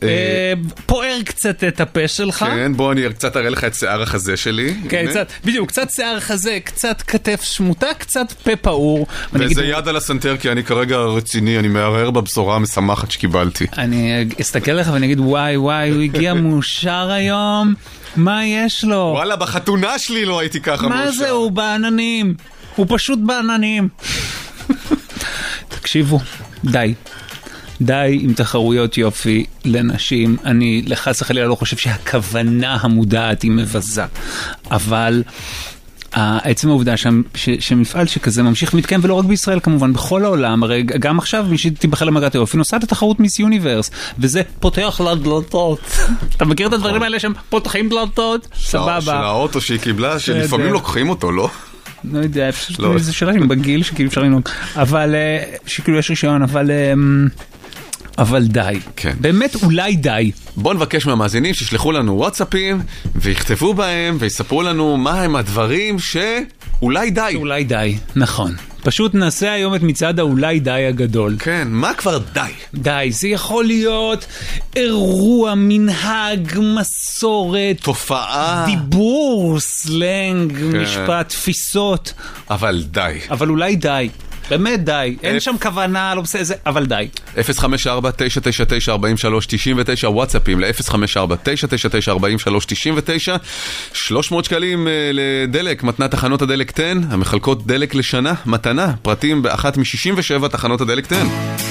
פוער קצת את הפה שלך. כן, בוא אני קצת אראה לך את שיער החזה שלי. כן, בדיוק, קצת שיער חזה, קצת כתף שמוטה, קצת פה פעור. וזה יד על הסנטר, כי אני כרגע רציני, אני מערער בבשורה המשמחת שקיבלתי. אני אסתכל לך ואני אגיד, וואי וואי, הוא הגיע מאושר היום, מה יש לו? וואלה, בחתונה שלי לא הייתי ככה מאושר. מה זה, הוא בעננים, הוא פשוט בעננים. תקשיבו, די. די עם תחרויות יופי לנשים. אני לחס וחלילה לא חושב שהכוונה המודעת היא מבזה, אבל עצם העובדה שמפעל שכזה ממשיך מתקיים, ולא רק בישראל כמובן, בכל העולם, הרי גם עכשיו מי שתיבחר למגעת היופי נוסעת לתחרות מיס יוניברס, וזה פותח לה דלתות. אתה מכיר את הדברים האלה שהם פותחים דלתות? סבבה. של האוטו שהיא קיבלה, שלפעמים לוקחים אותו, לא? לא יודע, זה שאלה שהם בגיל שכאילו אפשר לנהוג, אבל שכאילו יש רישיון, אבל אבל די. כן. באמת אולי די. בוא נבקש מהמאזינים שישלחו לנו וואטסאפים ויכתבו בהם ויספרו לנו מה הם הדברים שאולי די. אולי די, נכון. פשוט נעשה היום את מצעד האולי די הגדול. כן, מה כבר די? די, זה יכול להיות אירוע, מנהג, מסורת, תופעה, דיבור, סלנג, כן. משפט, תפיסות. אבל די. אבל אולי די. באמת די, אין שם כוונה, לא בסדר, אבל די. אפס חמש ארבע תשע תשע תשע ארבע שלוש תשע תשע וואטסאפים ל-אפס חמש ארבע תשע תשע תשע ארבע שלוש תשע תשע, שלוש מאות שקלים לדלק, מתנת תחנות הדלק עשר, המחלקות דלק לשנה, מתנה, פרטים באחת מ-שישים ושבע תחנות הדלק עשר.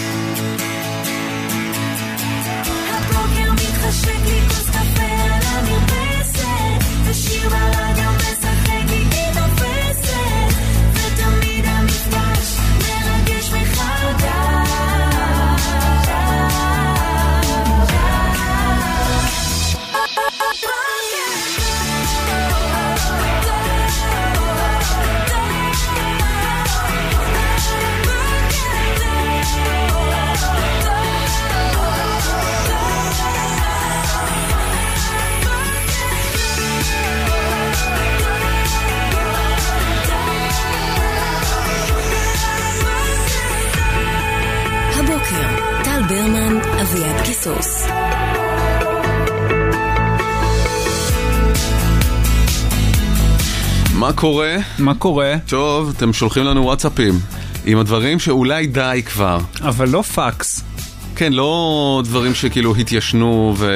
קיסוס. מה קורה? מה קורה? טוב, אתם שולחים לנו וואטסאפים עם הדברים שאולי די כבר. אבל לא פקס. כן, לא דברים שכאילו התיישנו ו...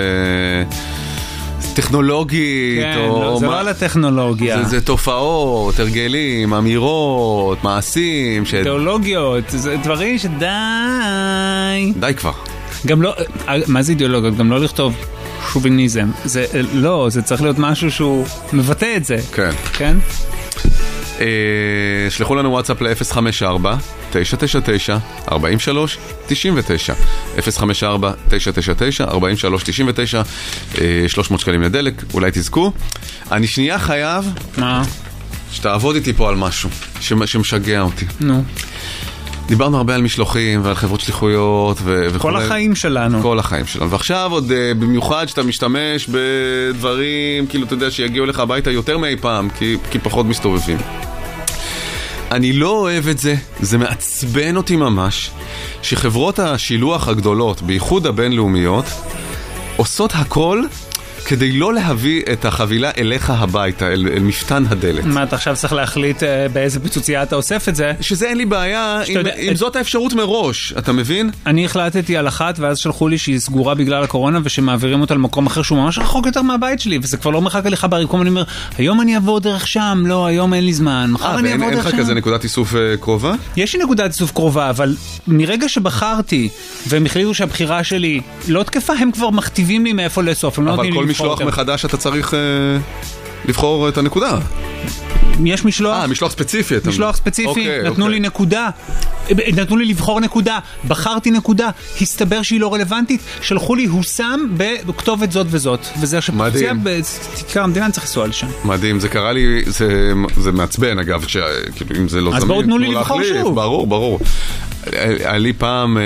טכנולוגית, כן, או לא, זה מה... לא על הטכנולוגיה. זה, זה תופעות, הרגלים, אמירות, מעשים. ש... אידיאולוגיות, זה דברים שדי... די כבר. גם לא, מה זה אידיאולוגיות? גם לא לכתוב שוביניזם. זה, לא, זה צריך להיות משהו שהוא מבטא את זה. כן. כן? אה, שלחו לנו וואטסאפ ל-אפס חמש ארבע תשע תשע תשע ארבע שלוש תשע תשע אפס חמש ארבע תשע תשע תשע ארבע שלוש תשע תשע, שלוש מאות שקלים לדלק, אולי תזכו. אני שנייה חייב מה? שתעבוד איתי פה על משהו שמשגע אותי. נו. דיברנו הרבה על משלוחים ועל חברות שליחויות ו- כל וכולי. החיים שלנו. כל החיים שלנו. ועכשיו עוד uh, במיוחד שאתה משתמש בדברים, כאילו אתה יודע שיגיעו לך הביתה יותר מאי פעם, כי, כי פחות מסתובבים. אני לא אוהב את זה, זה מעצבן אותי ממש, שחברות השילוח הגדולות, בייחוד הבינלאומיות, עושות הכל כדי לא להביא את החבילה אליך הביתה, אל, אל מפתן הדלת. מה, אתה עכשיו צריך להחליט uh, באיזה פיצוצייה אתה אוסף את זה? שזה אין לי בעיה, אם, יודע, אם את... זאת האפשרות מראש, אתה מבין? אני החלטתי על אחת, ואז שלחו לי שהיא סגורה בגלל הקורונה, ושמעבירים אותה למקום אחר שהוא ממש רחוק יותר מהבית שלי, וזה כבר לא מחכה לך בריקום, אני אומר, היום אני אעבור דרך שם, לא, היום אין לי זמן, מחר 아, אני אעבור דרך שם. אין לך כזה נקודת איסוף uh, קרובה? יש לי נקודת איסוף קרובה, אבל מרגע שבחרתי, והם החליטו שהבחירה שלי לא תקפה, הם כבר מכתיבים לי מאיפה לאסוף, הם לא נותנים לי לבחור משלוח מחדש אתה צריך uh, לבחור את הנקודה. יש משלוח. אה, משלוח ספציפי. משלוח ספציפי, אוקיי, נתנו אוקיי. לי נקודה. נתנו לי לבחור נקודה. בחרתי נקודה. הסתבר שהיא לא רלוונטית. שלחו לי הושם בכתובת זאת וזאת. וזה שפציע בתיקר המדינה, צריך לנסוע לשם. מדהים, זה קרה לי, זה, זה מעצבן אגב, כש, כאילו, אם זה לא אז זמין. בואו תנו לי לבחור שוב. ברור, ברור. עלי פעם...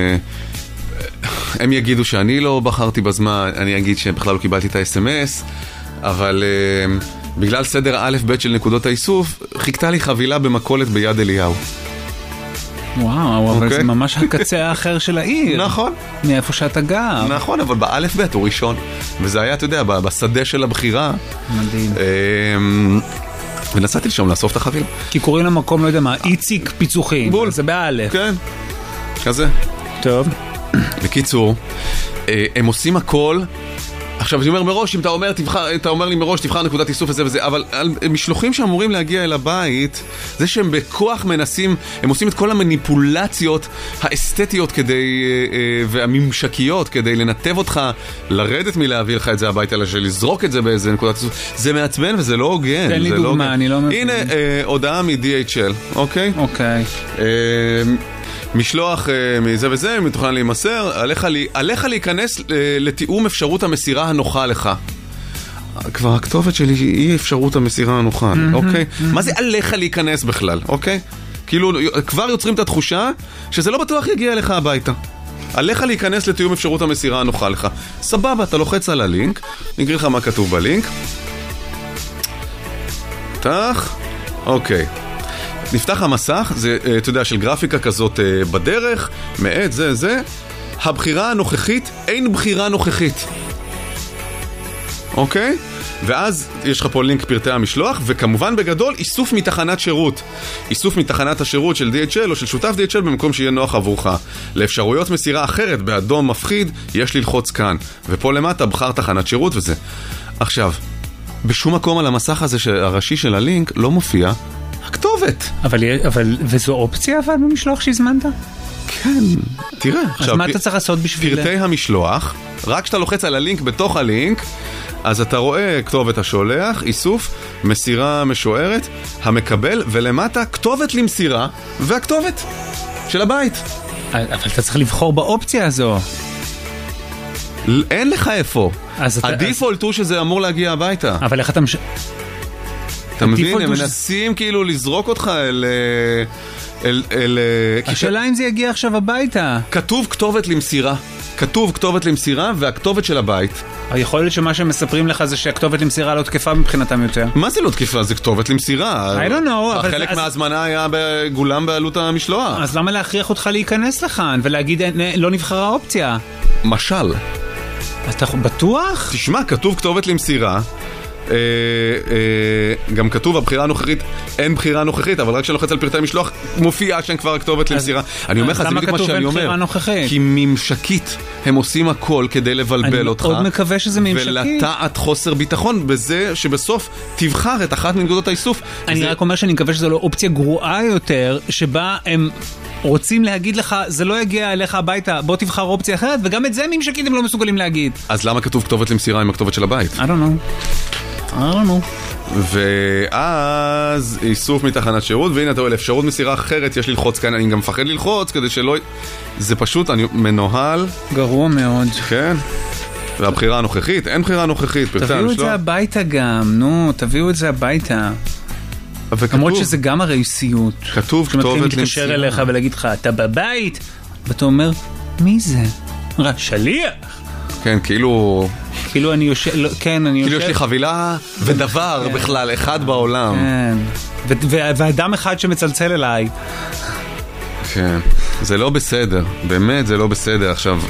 הם יגידו שאני לא בחרתי בזמן, אני אגיד שבכלל לא קיבלתי את ה-אס אם אס, אבל uh, בגלל סדר א' ב' של נקודות האיסוף, חיכתה לי חבילה במקולת ביד אליהו. וואו, אבל זה ממש הקצה האחר של העיר. נכון. מאיפה שאתה גר. נכון, אבל באלף בית הוא ראשון. וזה היה, אתה יודע, בשדה של הבחירה. מדהים. ונסעתי לשם לאסוף את החבילה. כי קוראים למקום, לא יודע מה, איציק פיצוחים. בול. זה באלף. כן. כזה. טוב. בקיצור, הם עושים הכל. עכשיו, אני אומר מראש, אם אתה אומר, תבחר, אתה אומר לי מראש, תבחר נקודת איסוף וזה וזה, אבל משלוחים שאמורים להגיע אל הבית, זה שהם בכוח מנסים, הם עושים את כל המניפולציות האסתטיות כדי, והממשקיות כדי לנתב אותך, לרדת מלהביא לך את זה הביתה, אלא שלזרוק את זה באיזה נקודת איסוף. זה מעצבן וזה לא הוגן. תן לי דוגמה, אני לא מבין. הנה, הודעה מ-די אייץ' אל, אוקיי? אוקיי. משלוח מזה וזה, מתוכנן להימסר, עליך, לי, עליך להיכנס לתיאום אפשרות המסירה הנוחה לך. כבר הכתובת שלי היא אפשרות המסירה הנוחה, אוקיי? מה זה עליך להיכנס בכלל, אוקיי? כאילו, כבר יוצרים את התחושה שזה לא בטוח יגיע אליך הביתה. עליך להיכנס לתיאום אפשרות המסירה הנוחה לך. סבבה, אתה לוחץ על הלינק, נקריא לך מה כתוב בלינק. פתח, אוקיי. נפתח המסך, זה, אתה יודע, של גרפיקה כזאת בדרך, מעט, זה, זה. הבחירה הנוכחית, אין בחירה נוכחית. אוקיי? ואז יש לך פה לינק פרטי המשלוח, וכמובן בגדול, איסוף מתחנת שירות. איסוף מתחנת השירות של די אייץ' אל או של שותף די אייץ' אל במקום שיהיה נוח עבורך. לאפשרויות מסירה אחרת, באדום מפחיד, יש ללחוץ כאן. ופה למטה, בחר תחנת שירות וזה. עכשיו, בשום מקום על המסך הזה הראשי של הלינק לא מופיע הכתובת. אבל, אבל, וזו אופציה אבל במשלוח שהזמנת? כן, תראה. אז עכשיו, מה אתה צריך לעשות בשביל... פרטי המשלוח, רק כשאתה לוחץ על הלינק בתוך הלינק, אז אתה רואה כתובת השולח, איסוף, מסירה משוערת, המקבל, ולמטה כתובת למסירה, והכתובת של הבית. אבל אתה צריך לבחור באופציה הזו. אין לך איפה. הדיפולט הוא שזה אמור להגיע הביתה. אבל איך אתה מש... אתה מבין, הם מנסים כאילו לזרוק אותך אל... אל, אל, השאלה אם זה יגיע עכשיו הביתה. כתוב כתובת למסירה. כתוב כתובת למסירה והכתובת של הבית. יכול להיות שמה שהם מספרים לך זה שהכתובת למסירה לא תקפה מבחינתם יותר. מה זה לא תקפה? זה כתובת למסירה. I don't know. החלק מההזמנה היה בגולם בעלות המשלוח. אז למה להכריח אותך להיכנס לכאן ולהגיד לא נבחרה אופציה? משל. אתה בטוח? תשמע, כתוב כתובת למסירה. אה, אה, גם כתוב הבחירה הנוכחית, אין בחירה נוכחית, אבל רק כשלוחץ על פרטי משלוח מופיע שאין כבר הכתובת למסירה. אני אומר לך, זה בדיוק מה שאני אומר, כי ממשקית הם עושים הכל כדי לבלבל אותך, אני מאוד מקווה שזה ממשקית, ולטעת חוסר ביטחון בזה שבסוף תבחר את אחת מנקודות האיסוף. אני רק אומר שאני מקווה שזו לא אופציה גרועה יותר, שבה הם רוצים להגיד לך, זה לא יגיע אליך הביתה, בוא תבחר אופציה אחרת, וגם את זה ממשקית הם לא מסוגלים להגיד. אז למה כתוב כתובת למסירה עם הכתובת של הבית? I don't know. I don't know. ואז איסוף מתחנת שירות, והנה אתה רואה, לאפשרות מסירה אחרת יש ללחוץ כאן, אני גם מפחד ללחוץ כדי שלא... זה פשוט, אני מנוהל. גרוע מאוד. כן. והבחירה הנוכחית, אין בחירה נוכחית. תביאו את זה הביתה גם, נו, תביאו את זה הביתה. למרות שזה גם הרי סיוט. כתוב כתובת למסירה. שמתחילים להתקשר אליך ולהגיד לך, אתה בבית? ואתה אומר, מי זה? רק שליח. כן, כאילו... כאילו אני יושב... כן, אני יושב... כאילו יש לי חבילה ודבר בכלל, אחד בעולם. כן. ואדם אחד שמצלצל אליי. כן. זה לא בסדר. באמת, זה לא בסדר. עכשיו...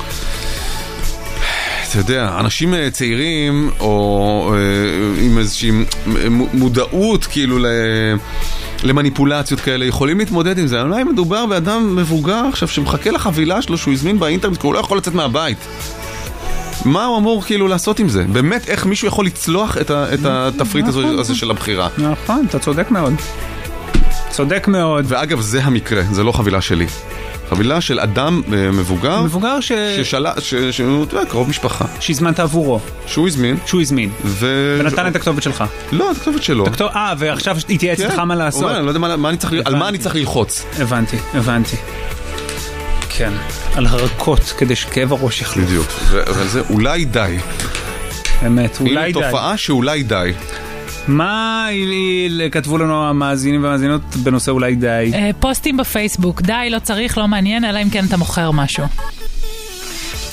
אתה יודע, אנשים צעירים, או עם איזושהי מודעות, כאילו, למניפולציות כאלה, יכולים להתמודד עם זה. אולי מדובר באדם מבוגר עכשיו שמחכה לחבילה שלו שהוא הזמין באינטרנט, כי הוא לא יכול לצאת מהבית. מה הוא אמור כאילו לעשות עם זה? באמת, איך מישהו יכול לצלוח את התפריט הזה של הבחירה? נכון, אתה צודק מאוד. צודק מאוד. ואגב, זה המקרה, זה לא חבילה שלי. חבילה של אדם מבוגר, מבוגר ש... ששאלה, שהוא קרוב משפחה. שהזמנת עבורו. שהוא הזמין. שהוא הזמין. ו... ונתן את הכתובת שלך. לא, את הכתובת שלו. אה, ועכשיו התייעץ לך מה לעשות. הוא אומר, אני לא יודע מה אני צריך, על מה אני צריך ללחוץ. הבנתי, הבנתי. כן, על הרכות, כדי שכאב הראש יחלוף. בדיוק, אבל זה אולי די. באמת, אולי די. הנה תופעה שאולי די. מה כתבו לנו המאזינים והמאזינות בנושא אולי די? פוסטים בפייסבוק, די, לא צריך, לא מעניין, אלא אם כן אתה מוכר משהו.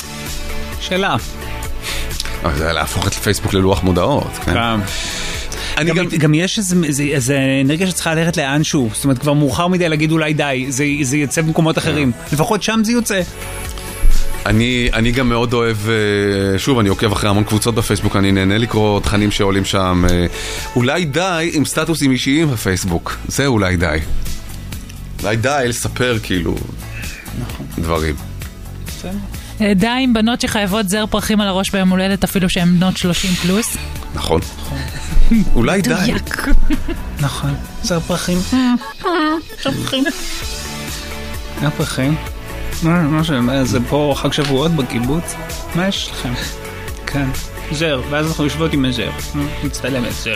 שאלה. זה היה להפוך את פייסבוק ללוח מודעות, כן? גם יש איזה אנרגיה שצריכה ללכת לאנשהו, זאת אומרת כבר מאוחר מדי להגיד אולי די, זה יצא במקומות אחרים, לפחות שם זה יוצא. אני, אני גם מאוד אוהב, שוב, אני עוקב אחרי המון קבוצות בפייסבוק, אני נהנה לקרוא תכנים שעולים שם. אולי די עם סטטוסים אישיים בפייסבוק, זה אולי די. אולי די לספר כאילו דברים. די עם בנות שחייבות זר פרחים על הראש ביום הולדת אפילו שהן בנות שלושים פלוס. נכון. אולי די. נכון. זר פרחים. זר פרחים. זר פרחים. זה פה חג שבועות בקיבוץ, מה יש לכם? כן, זר, ואז אנחנו יושבות עם הזר, מצטלמת זר.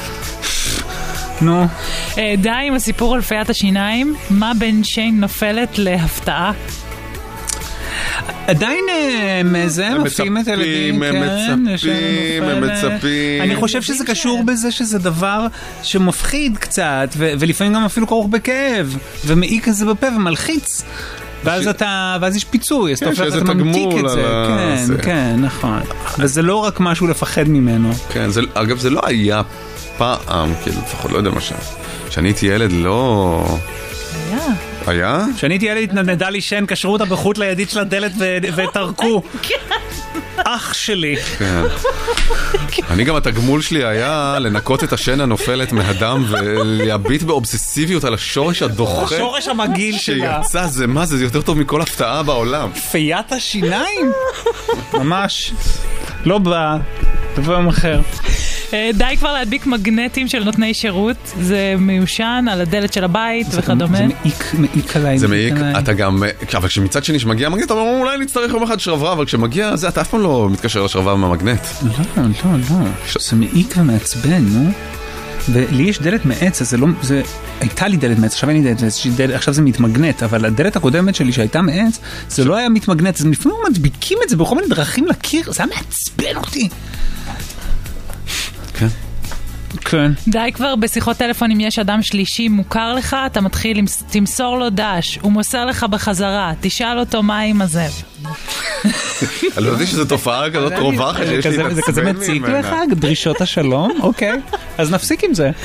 נו. די עם הסיפור על פיית השיניים, מה בין שיין נופלת להפתעה? עדיין מזה מפתיעים את הילדים, הם מצפים, הם מצפים. אני חושב שזה קשור בזה שזה דבר שמפחיד קצת, ולפעמים גם אפילו כרוך בכאב, ומעיק כזה בפה ומלחיץ. ואז אתה, ואז יש פיצוי, אז אתה הופך, אתה ממתיק את זה. כן, כן, נכון. וזה לא רק משהו לפחד ממנו. כן, אגב, זה לא היה פעם, כאילו, לפחות לא יודע מה שם. כשאני הייתי ילד, לא... היה. היה? כשאני הייתי ילד, התנדנדה לי שן, קשרו אותה בחוט לידית של הדלת ותרקו. אח שלי. כן. אני גם התגמול שלי היה לנקות את השן הנופלת מהדם ולהביט באובססיביות על השורש הדוחה. השורש המגעיל שלה. שיצא, זה מה? זה יותר טוב מכל הפתעה בעולם. פיית השיניים? ממש. לא בא. תבוא יום אחר. די כבר להדביק מגנטים של נותני שירות, זה מיושן על הדלת של הבית וכדומה. זה מעיק, מעיק עליי. זה מעיק, אתה גם, אבל כשמצד שני שמגיע מגנט, אתה אומר, אולי נצטרך יום אחד שרברב, אבל כשמגיע זה, אתה אף פעם לא מתקשר לשרברב מהמגנט. לא, לא, לא. זה מעיק ומעצבן, נו. ולי יש דלת מעץ, אז זה לא, זה, הייתה לי דלת מעץ, עכשיו אין לי דלת, דלת, עכשיו זה מתמגנט, אבל הדלת הקודמת שלי שהייתה מעץ, זה לא היה מתמגנט, אז לפעמים מדביקים את זה בכל מיני דרכים לקיר, זה היה מעצבן אותי. כן. כן. די כבר בשיחות טלפון, אם יש אדם שלישי מוכר לך, אתה מתחיל, תמסור לו דש, הוא מוסר לך בחזרה, תשאל אותו מה עם הזב. אני לא יודע שזו תופעה כזאת קרובה, זה כזה מציק לך, דרישות השלום, אוקיי, אז נפסיק עם זה.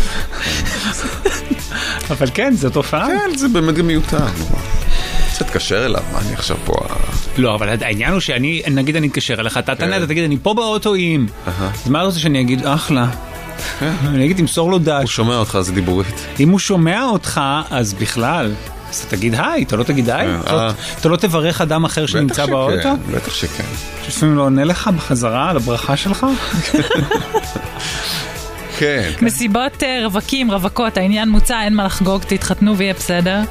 אבל כן, זו תופעה. כן, זה באמת גם מיותר. קצת קשר אליו, מה אני עכשיו פה... לא, אבל העניין הוא שאני, נגיד אני אתקשר אליך, אתה תענה, אתה תגיד, אני פה באוטו עם. אז מה רוצה שאני אגיד? אחלה. אני אגיד, תמסור לו דש. הוא שומע אותך, זה דיבורית. אם הוא שומע אותך, אז בכלל, אז אתה תגיד היי, אתה לא תגיד היי? אתה לא תברך אדם אחר שנמצא באוטו? בטח שכן. שפעמים לא עונה לך בחזרה על הברכה שלך? כן. מסיבות רווקים, רווקות, העניין מוצא, אין מה לחגוג, תתחתנו ויהיה בסדר.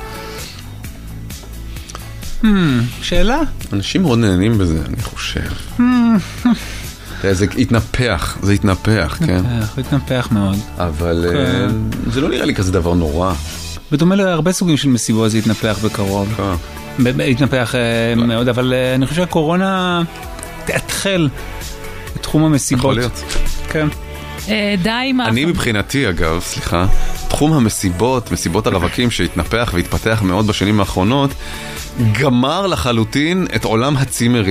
שאלה? אנשים מאוד נהנים בזה, אני חושב. זה התנפח, זה התנפח, כן? זה התנפח מאוד. אבל זה לא נראה לי כזה דבר נורא. בדומה להרבה סוגים של מסיבות זה התנפח בקרוב. התנפח מאוד, אבל אני חושב שהקורונה תאתחל את תחום המסיבות. יכול להיות. כן. די מה... אני מבחינתי, אגב, סליחה, תחום המסיבות, מסיבות הרווקים שהתנפח והתפתח מאוד בשנים האחרונות, גמר לחלוטין את עולם הצימרים.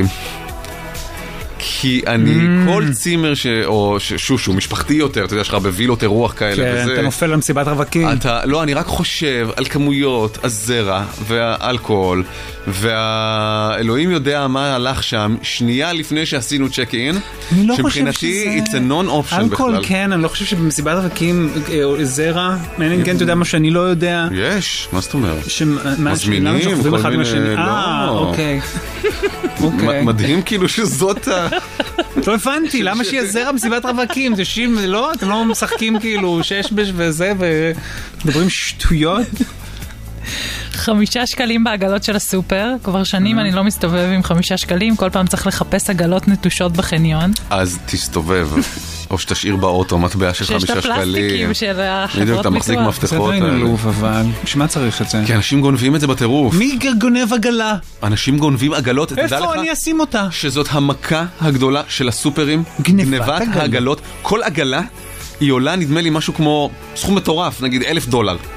כי אני, כל צימר ש... או שוב, שהוא משפחתי יותר, אתה יודע, יש לך בווילות אירוח כאלה כן, וזה. אתה נופל למסיבת רווקים. אתה, לא, אני רק חושב על כמויות, הזרע והאלכוהול, והאלוהים יודע מה הלך שם, שנייה לפני שעשינו צ'ק אין, לא שמבחינתי it's a non-option בכלל. אלכוהול כן, אני לא חושב שבמסיבת רווקים זרע, מעניין כן, אתה יודע מה שאני לא יודע. יש, מה זאת אומרת? מזמינים, כל מיני, אה, אוקיי. מדהים כאילו שזאת ה... לא הבנתי, למה שיהיה זרע מסיבת רווקים? זה שים, לא, אתם לא משחקים כאילו ששבש וזה ומדברים שטויות. חמישה שקלים בעגלות של הסופר, כבר שנים אני לא מסתובב עם חמישה שקלים, כל פעם צריך לחפש עגלות נטושות בחניון. אז תסתובב, או שתשאיר באוטו מטבע של חמישה שקלים. שיש את הפלסטיקים של החברות ביטוח. אתה מחזיק מפתחות. זה דברים עלוב, אבל שמה צריך את זה? כי אנשים גונבים את זה בטירוף. מי גונב עגלה? אנשים גונבים עגלות, איפה אני אשים אותה? שזאת המכה הגדולה של הסופרים, גנבת העגלות. כל עגלה היא עולה נדמה לי משהו כמו סכום מטורף, נגיד אלף דולר.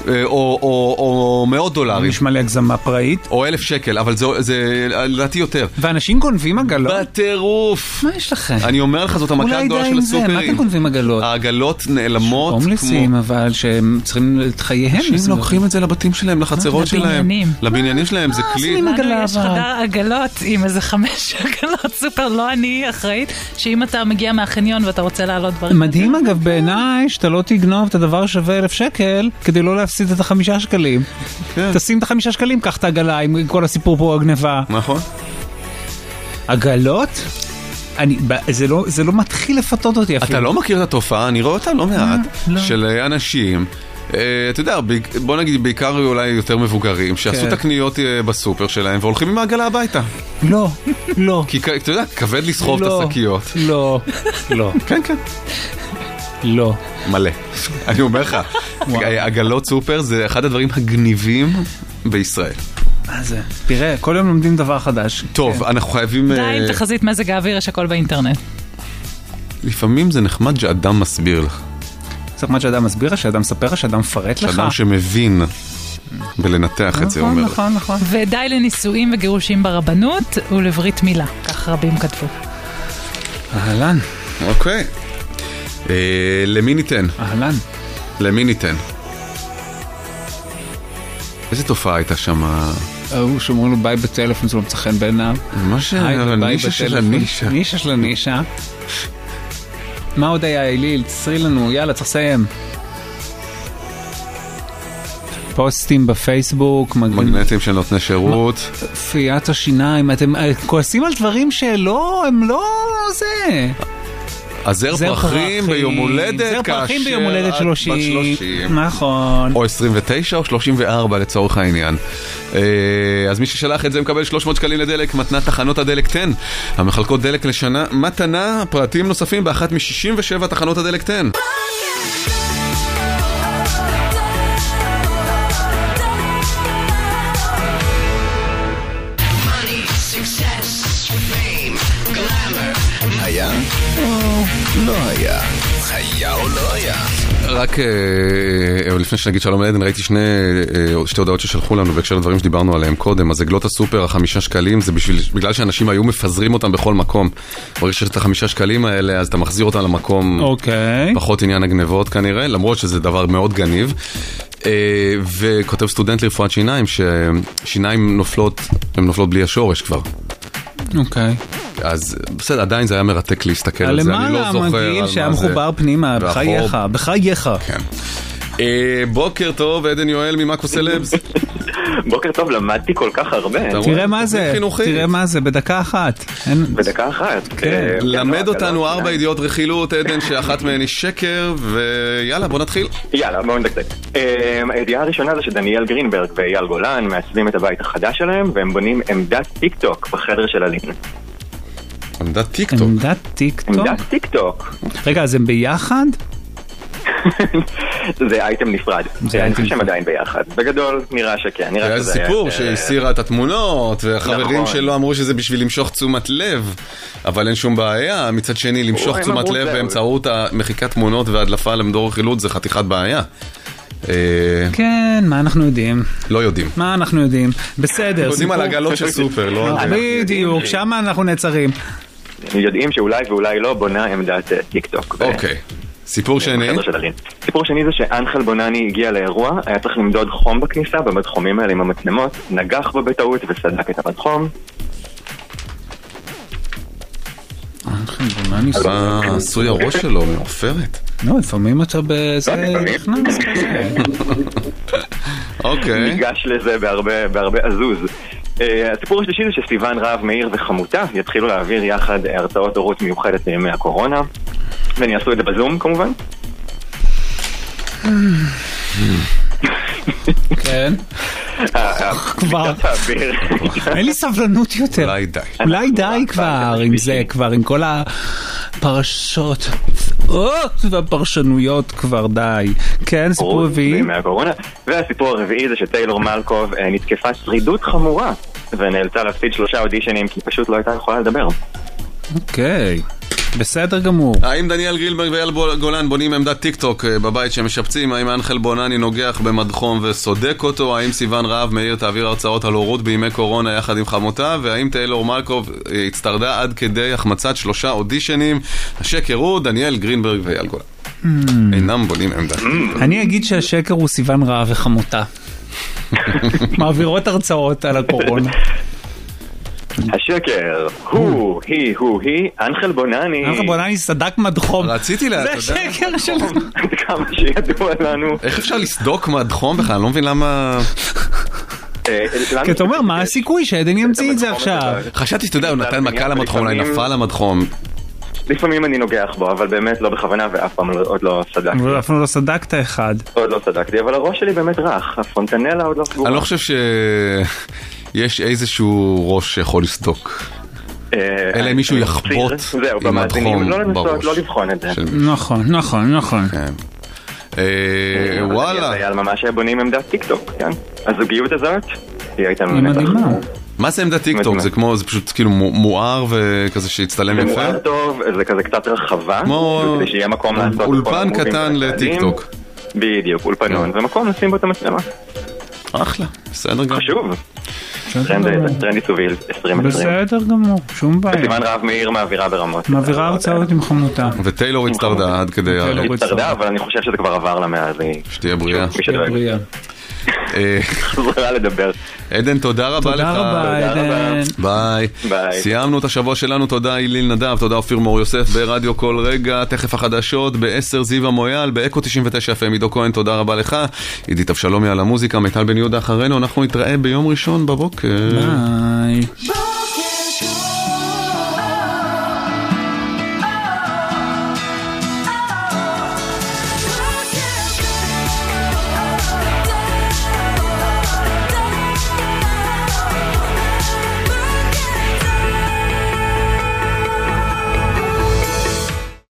או, או, או מאות דולרים. נשמע לי הגזמה פראית. או אלף שקל, אבל זה, זה לדעתי יותר. ואנשים גונבים עגלות? בטירוף. מה יש לכם? אני אומר לך, זאת המכה הגדולה של הסופרים. מה אתם גונבים עגלות? העגלות נעלמות. הומלסים, כמו... אבל שהם צריכים את חייהם. אנשים לוקחים את זה לבתים שלהם, לחצרות שלהם. לבניינים. לבניינים שלהם, זה כלי. יש חדר עגלות עם איזה חמש עגלות סופר, לא אני אחראית, שאם אתה מגיע מהחניון ואתה רוצה לעלות דברים. מדהים אגב בעיניי שאתה לא תגנוב את הדבר שווה אלף שקל כדי לא להפסיד את החמישה שקלים. תשים את החמישה שקלים, קח את העגלה עם כל הסיפור פה הגניבה. נכון. עגלות? אני, זה לא, זה לא מתחיל לפתות אותי אפילו. אתה לא מכיר את התופעה, אני רואה אותה לא מעט, של אנשים, אתה יודע, בוא נגיד בעיקר אולי יותר מבוגרים, שעשו את הקניות בסופר שלהם והולכים עם העגלה הביתה. לא, לא. כי אתה יודע, כבד לסחוב את השקיות. לא, לא. כן, כן. לא. מלא. אני אומר לך, עגלות סופר זה אחד הדברים הגניבים בישראל. מה זה? תראה, כל יום לומדים דבר חדש. טוב, אנחנו חייבים... די, עם תחזית מזג האוויר, יש הכל באינטרנט. לפעמים זה נחמד שאדם מסביר לך. זה נחמד שאדם מסביר לך, שאדם מספר לך, שאדם מפרט לך. שאדם שמבין בלנתח את זה, אומר. נכון, נכון. ודי לנישואים וגירושים ברבנות ולברית מילה. כך רבים כתבו. אהלן. אוקיי. למי ניתן? אהלן. למי ניתן? איזה תופעה הייתה שם? הוא שאומרים לו ביי בטלפון, זה לא מצא חן בעיניו. מה שהנישה של הנישה. נישה של הנישה. מה עוד היה, אליל? תסרי לנו, יאללה, צריך לסיים. פוסטים בפייסבוק. מגנטים של נותני שירות. פיית השיניים. אתם כועסים על דברים שלא, הם לא זה... הזר פרחים ביום הולדת, זר פרחים ביום הולדת שלושים, נכון. או עשרים ותשע או שלושים וארבע לצורך העניין. אז מי ששלח את זה מקבל שלוש מאות שקלים לדלק, מתנת תחנות הדלק עשר, המחלקות דלק לשנה, מתנה, פרטים נוספים באחת מ-שישים ושבע תחנות הדלק עשר. היה או לא היה? היה או לא היה? רק לפני שנגיד שלום לעדן, ראיתי שני, שתי הודעות ששלחו לנו בהקשר לדברים שדיברנו עליהם קודם. אז עגלות הסופר, החמישה שקלים, זה בשביל, בגלל שאנשים היו מפזרים אותם בכל מקום. ברגע שיש את החמישה שקלים האלה, אז אתה מחזיר אותם למקום. אוקיי. פחות עניין הגנבות כנראה, למרות שזה דבר מאוד גניב. וכותב סטודנט לרפואת שיניים, ששיניים נופלות, הן נופלות בלי השורש כבר. אוקיי. אז בסדר, עדיין זה היה מרתק להסתכל על זה, אני לא זוכר על מה זה. למעלה המגעיל שהיה מחובר פנימה, בחייך, בחייך. כן. בוקר טוב, עדן יואל ממאקו סלבס. בוקר טוב, למדתי כל כך הרבה. תראה מה זה, תראה מה זה, בדקה אחת. בדקה אחת. למד אותנו ארבע ידיעות רכילות, עדן, שאחת מהן היא שקר, ויאללה, בוא נתחיל. יאללה, בוא נדקדק. הידיעה הראשונה זה שדניאל גרינברג ואייל גולן מעצבים את הבית החדש שלהם, והם בונים עמדת טיק טוק בחדר של אלין. עמדת טיק טוק? עמדת טיק טוק? עמדת טיק טוק. רגע, אז הם ביחד? זה אייטם נפרד. אני חושב שהם עדיין ביחד. בגדול נראה שכן. זה היה סיפור שהסירה את התמונות, והחברים שלו אמרו שזה בשביל למשוך תשומת לב, אבל אין שום בעיה. מצד שני, למשוך תשומת לב באמצעות מחיקת תמונות והדלפה למדור רכילות זה חתיכת בעיה. כן, מה אנחנו יודעים? לא יודעים. מה אנחנו יודעים? בסדר. יודעים על עגלות של סופר, לא? בדיוק, שם אנחנו נעצרים. יודעים שאולי ואולי לא בונה עמדת טיק טוק. אוקיי. סיפור שני? סיפור שני זה שאנחל בונני הגיע לאירוע, היה צריך למדוד חום בכניסה, במדחומים האלה עם המצלמות, נגח בו בטעות וסדק את המדחום. אנחל בונני עשוי הראש שלו מעופרת. לא, לפעמים אתה בזה נכנס כזה. אוקיי. ניגש לזה בהרבה עזוז. הסיפור השלישי זה שסיוון רהב מאיר וחמותה יתחילו להעביר יחד הרצאות הורות מיוחדת בימי הקורונה, והם יעשו את זה בזום כמובן. כן. כבר אין לי סבלנות יותר. אולי די. אולי די כבר עם זה, כבר עם כל הפרשות והפרשנויות כבר די. כן, סיפור רביעי. והסיפור הרביעי זה שטיילור מלקוב נתקפה שרידות חמורה ונאלצה להפסיד שלושה אודישנים כי פשוט לא הייתה יכולה לדבר. אוקיי. בסדר גמור. האם דניאל גרינברג ואייל גולן בונים עמדת טיק טוק בבית שמשפצים? האם אנחל בונני נוגח במדחום וסודק אותו? האם סיוון רהב מאיר תעביר הרצאות על הורות בימי קורונה יחד עם חמותה? והאם טיילור מלקוב הצטרדה עד כדי החמצת שלושה אודישנים? השקר הוא דניאל גרינברג ואייל גולן אינם בונים עמדת טיק טוק. אני אגיד שהשקר הוא סיוון רהב וחמותה מעבירות הרצאות על הקורונה. השקר הוא, היא, הוא, היא, אנחל בונני. אנחל בונני סדק מדחום. רציתי לה, אתה יודע. זה השקר שלנו. כמה שידוע לנו. איך אפשר לסדוק מדחום בכלל? אני לא מבין למה... כי אתה אומר, מה הסיכוי שעדן ימציא את זה עכשיו? חשבתי שאתה יודע, הוא נתן מכה למדחום, אולי נפל למדחום. לפעמים אני נוגח בו, אבל באמת לא בכוונה ואף פעם עוד לא סדקתי. ואף פעם לא סדקת אחד. עוד לא סדקתי, אבל הראש שלי באמת רך. הפונטנלה עוד לא סגורה. אני לא חושב שיש איזשהו ראש שיכול לסדוק. אלא אם מישהו יחבוט עם מדחום בראש. לא לבחון את זה. נכון, נכון, נכון. וואלה. היה ממש בונים עמדת טיק טוק, כן? הזוגיות הזאת היא הייתה מדהימה. מה זה עמדת טיק טוק? זה כמו, זה פשוט כאילו מואר וכזה שהצטלם יפה? זה מואר טוב, זה כזה קצת רחבה, כדי שיהיה מקום לעשות אולפן קטן לטיק טוק. בדיוק, אולפנון, ומקום לשים בו את המצלמה. אחלה, בסדר גמור. חשוב. טרנד עיצובי עשרים עשרים. בסדר גמור, שום בעיה. סיוון רהב מאיר מעבירה ברמות. מעבירה הרצאות עם חמותה. וטיילור הצטרדה עד כדי... היא הצטרדה, אבל אני חושב שזה כבר עבר לה מאז. שתהיה בריאה. שתהיה בריאה. חזרה לדבר. עדן, תודה רבה לך. תודה רבה, עדן. ביי. סיימנו את השבוע שלנו, תודה איליל נדב, תודה אופיר מור יוסף ברדיו כל רגע, תכף החדשות, ב-עשר זיו המויאל, באקו תשעים ותשע אף אם, עידו כהן, תודה רבה לך. עידית אבשלומי על המוזיקה, מיטל בן יהודה אחרינו, אנחנו נתראה ביום ראשון בבוקר. ביי.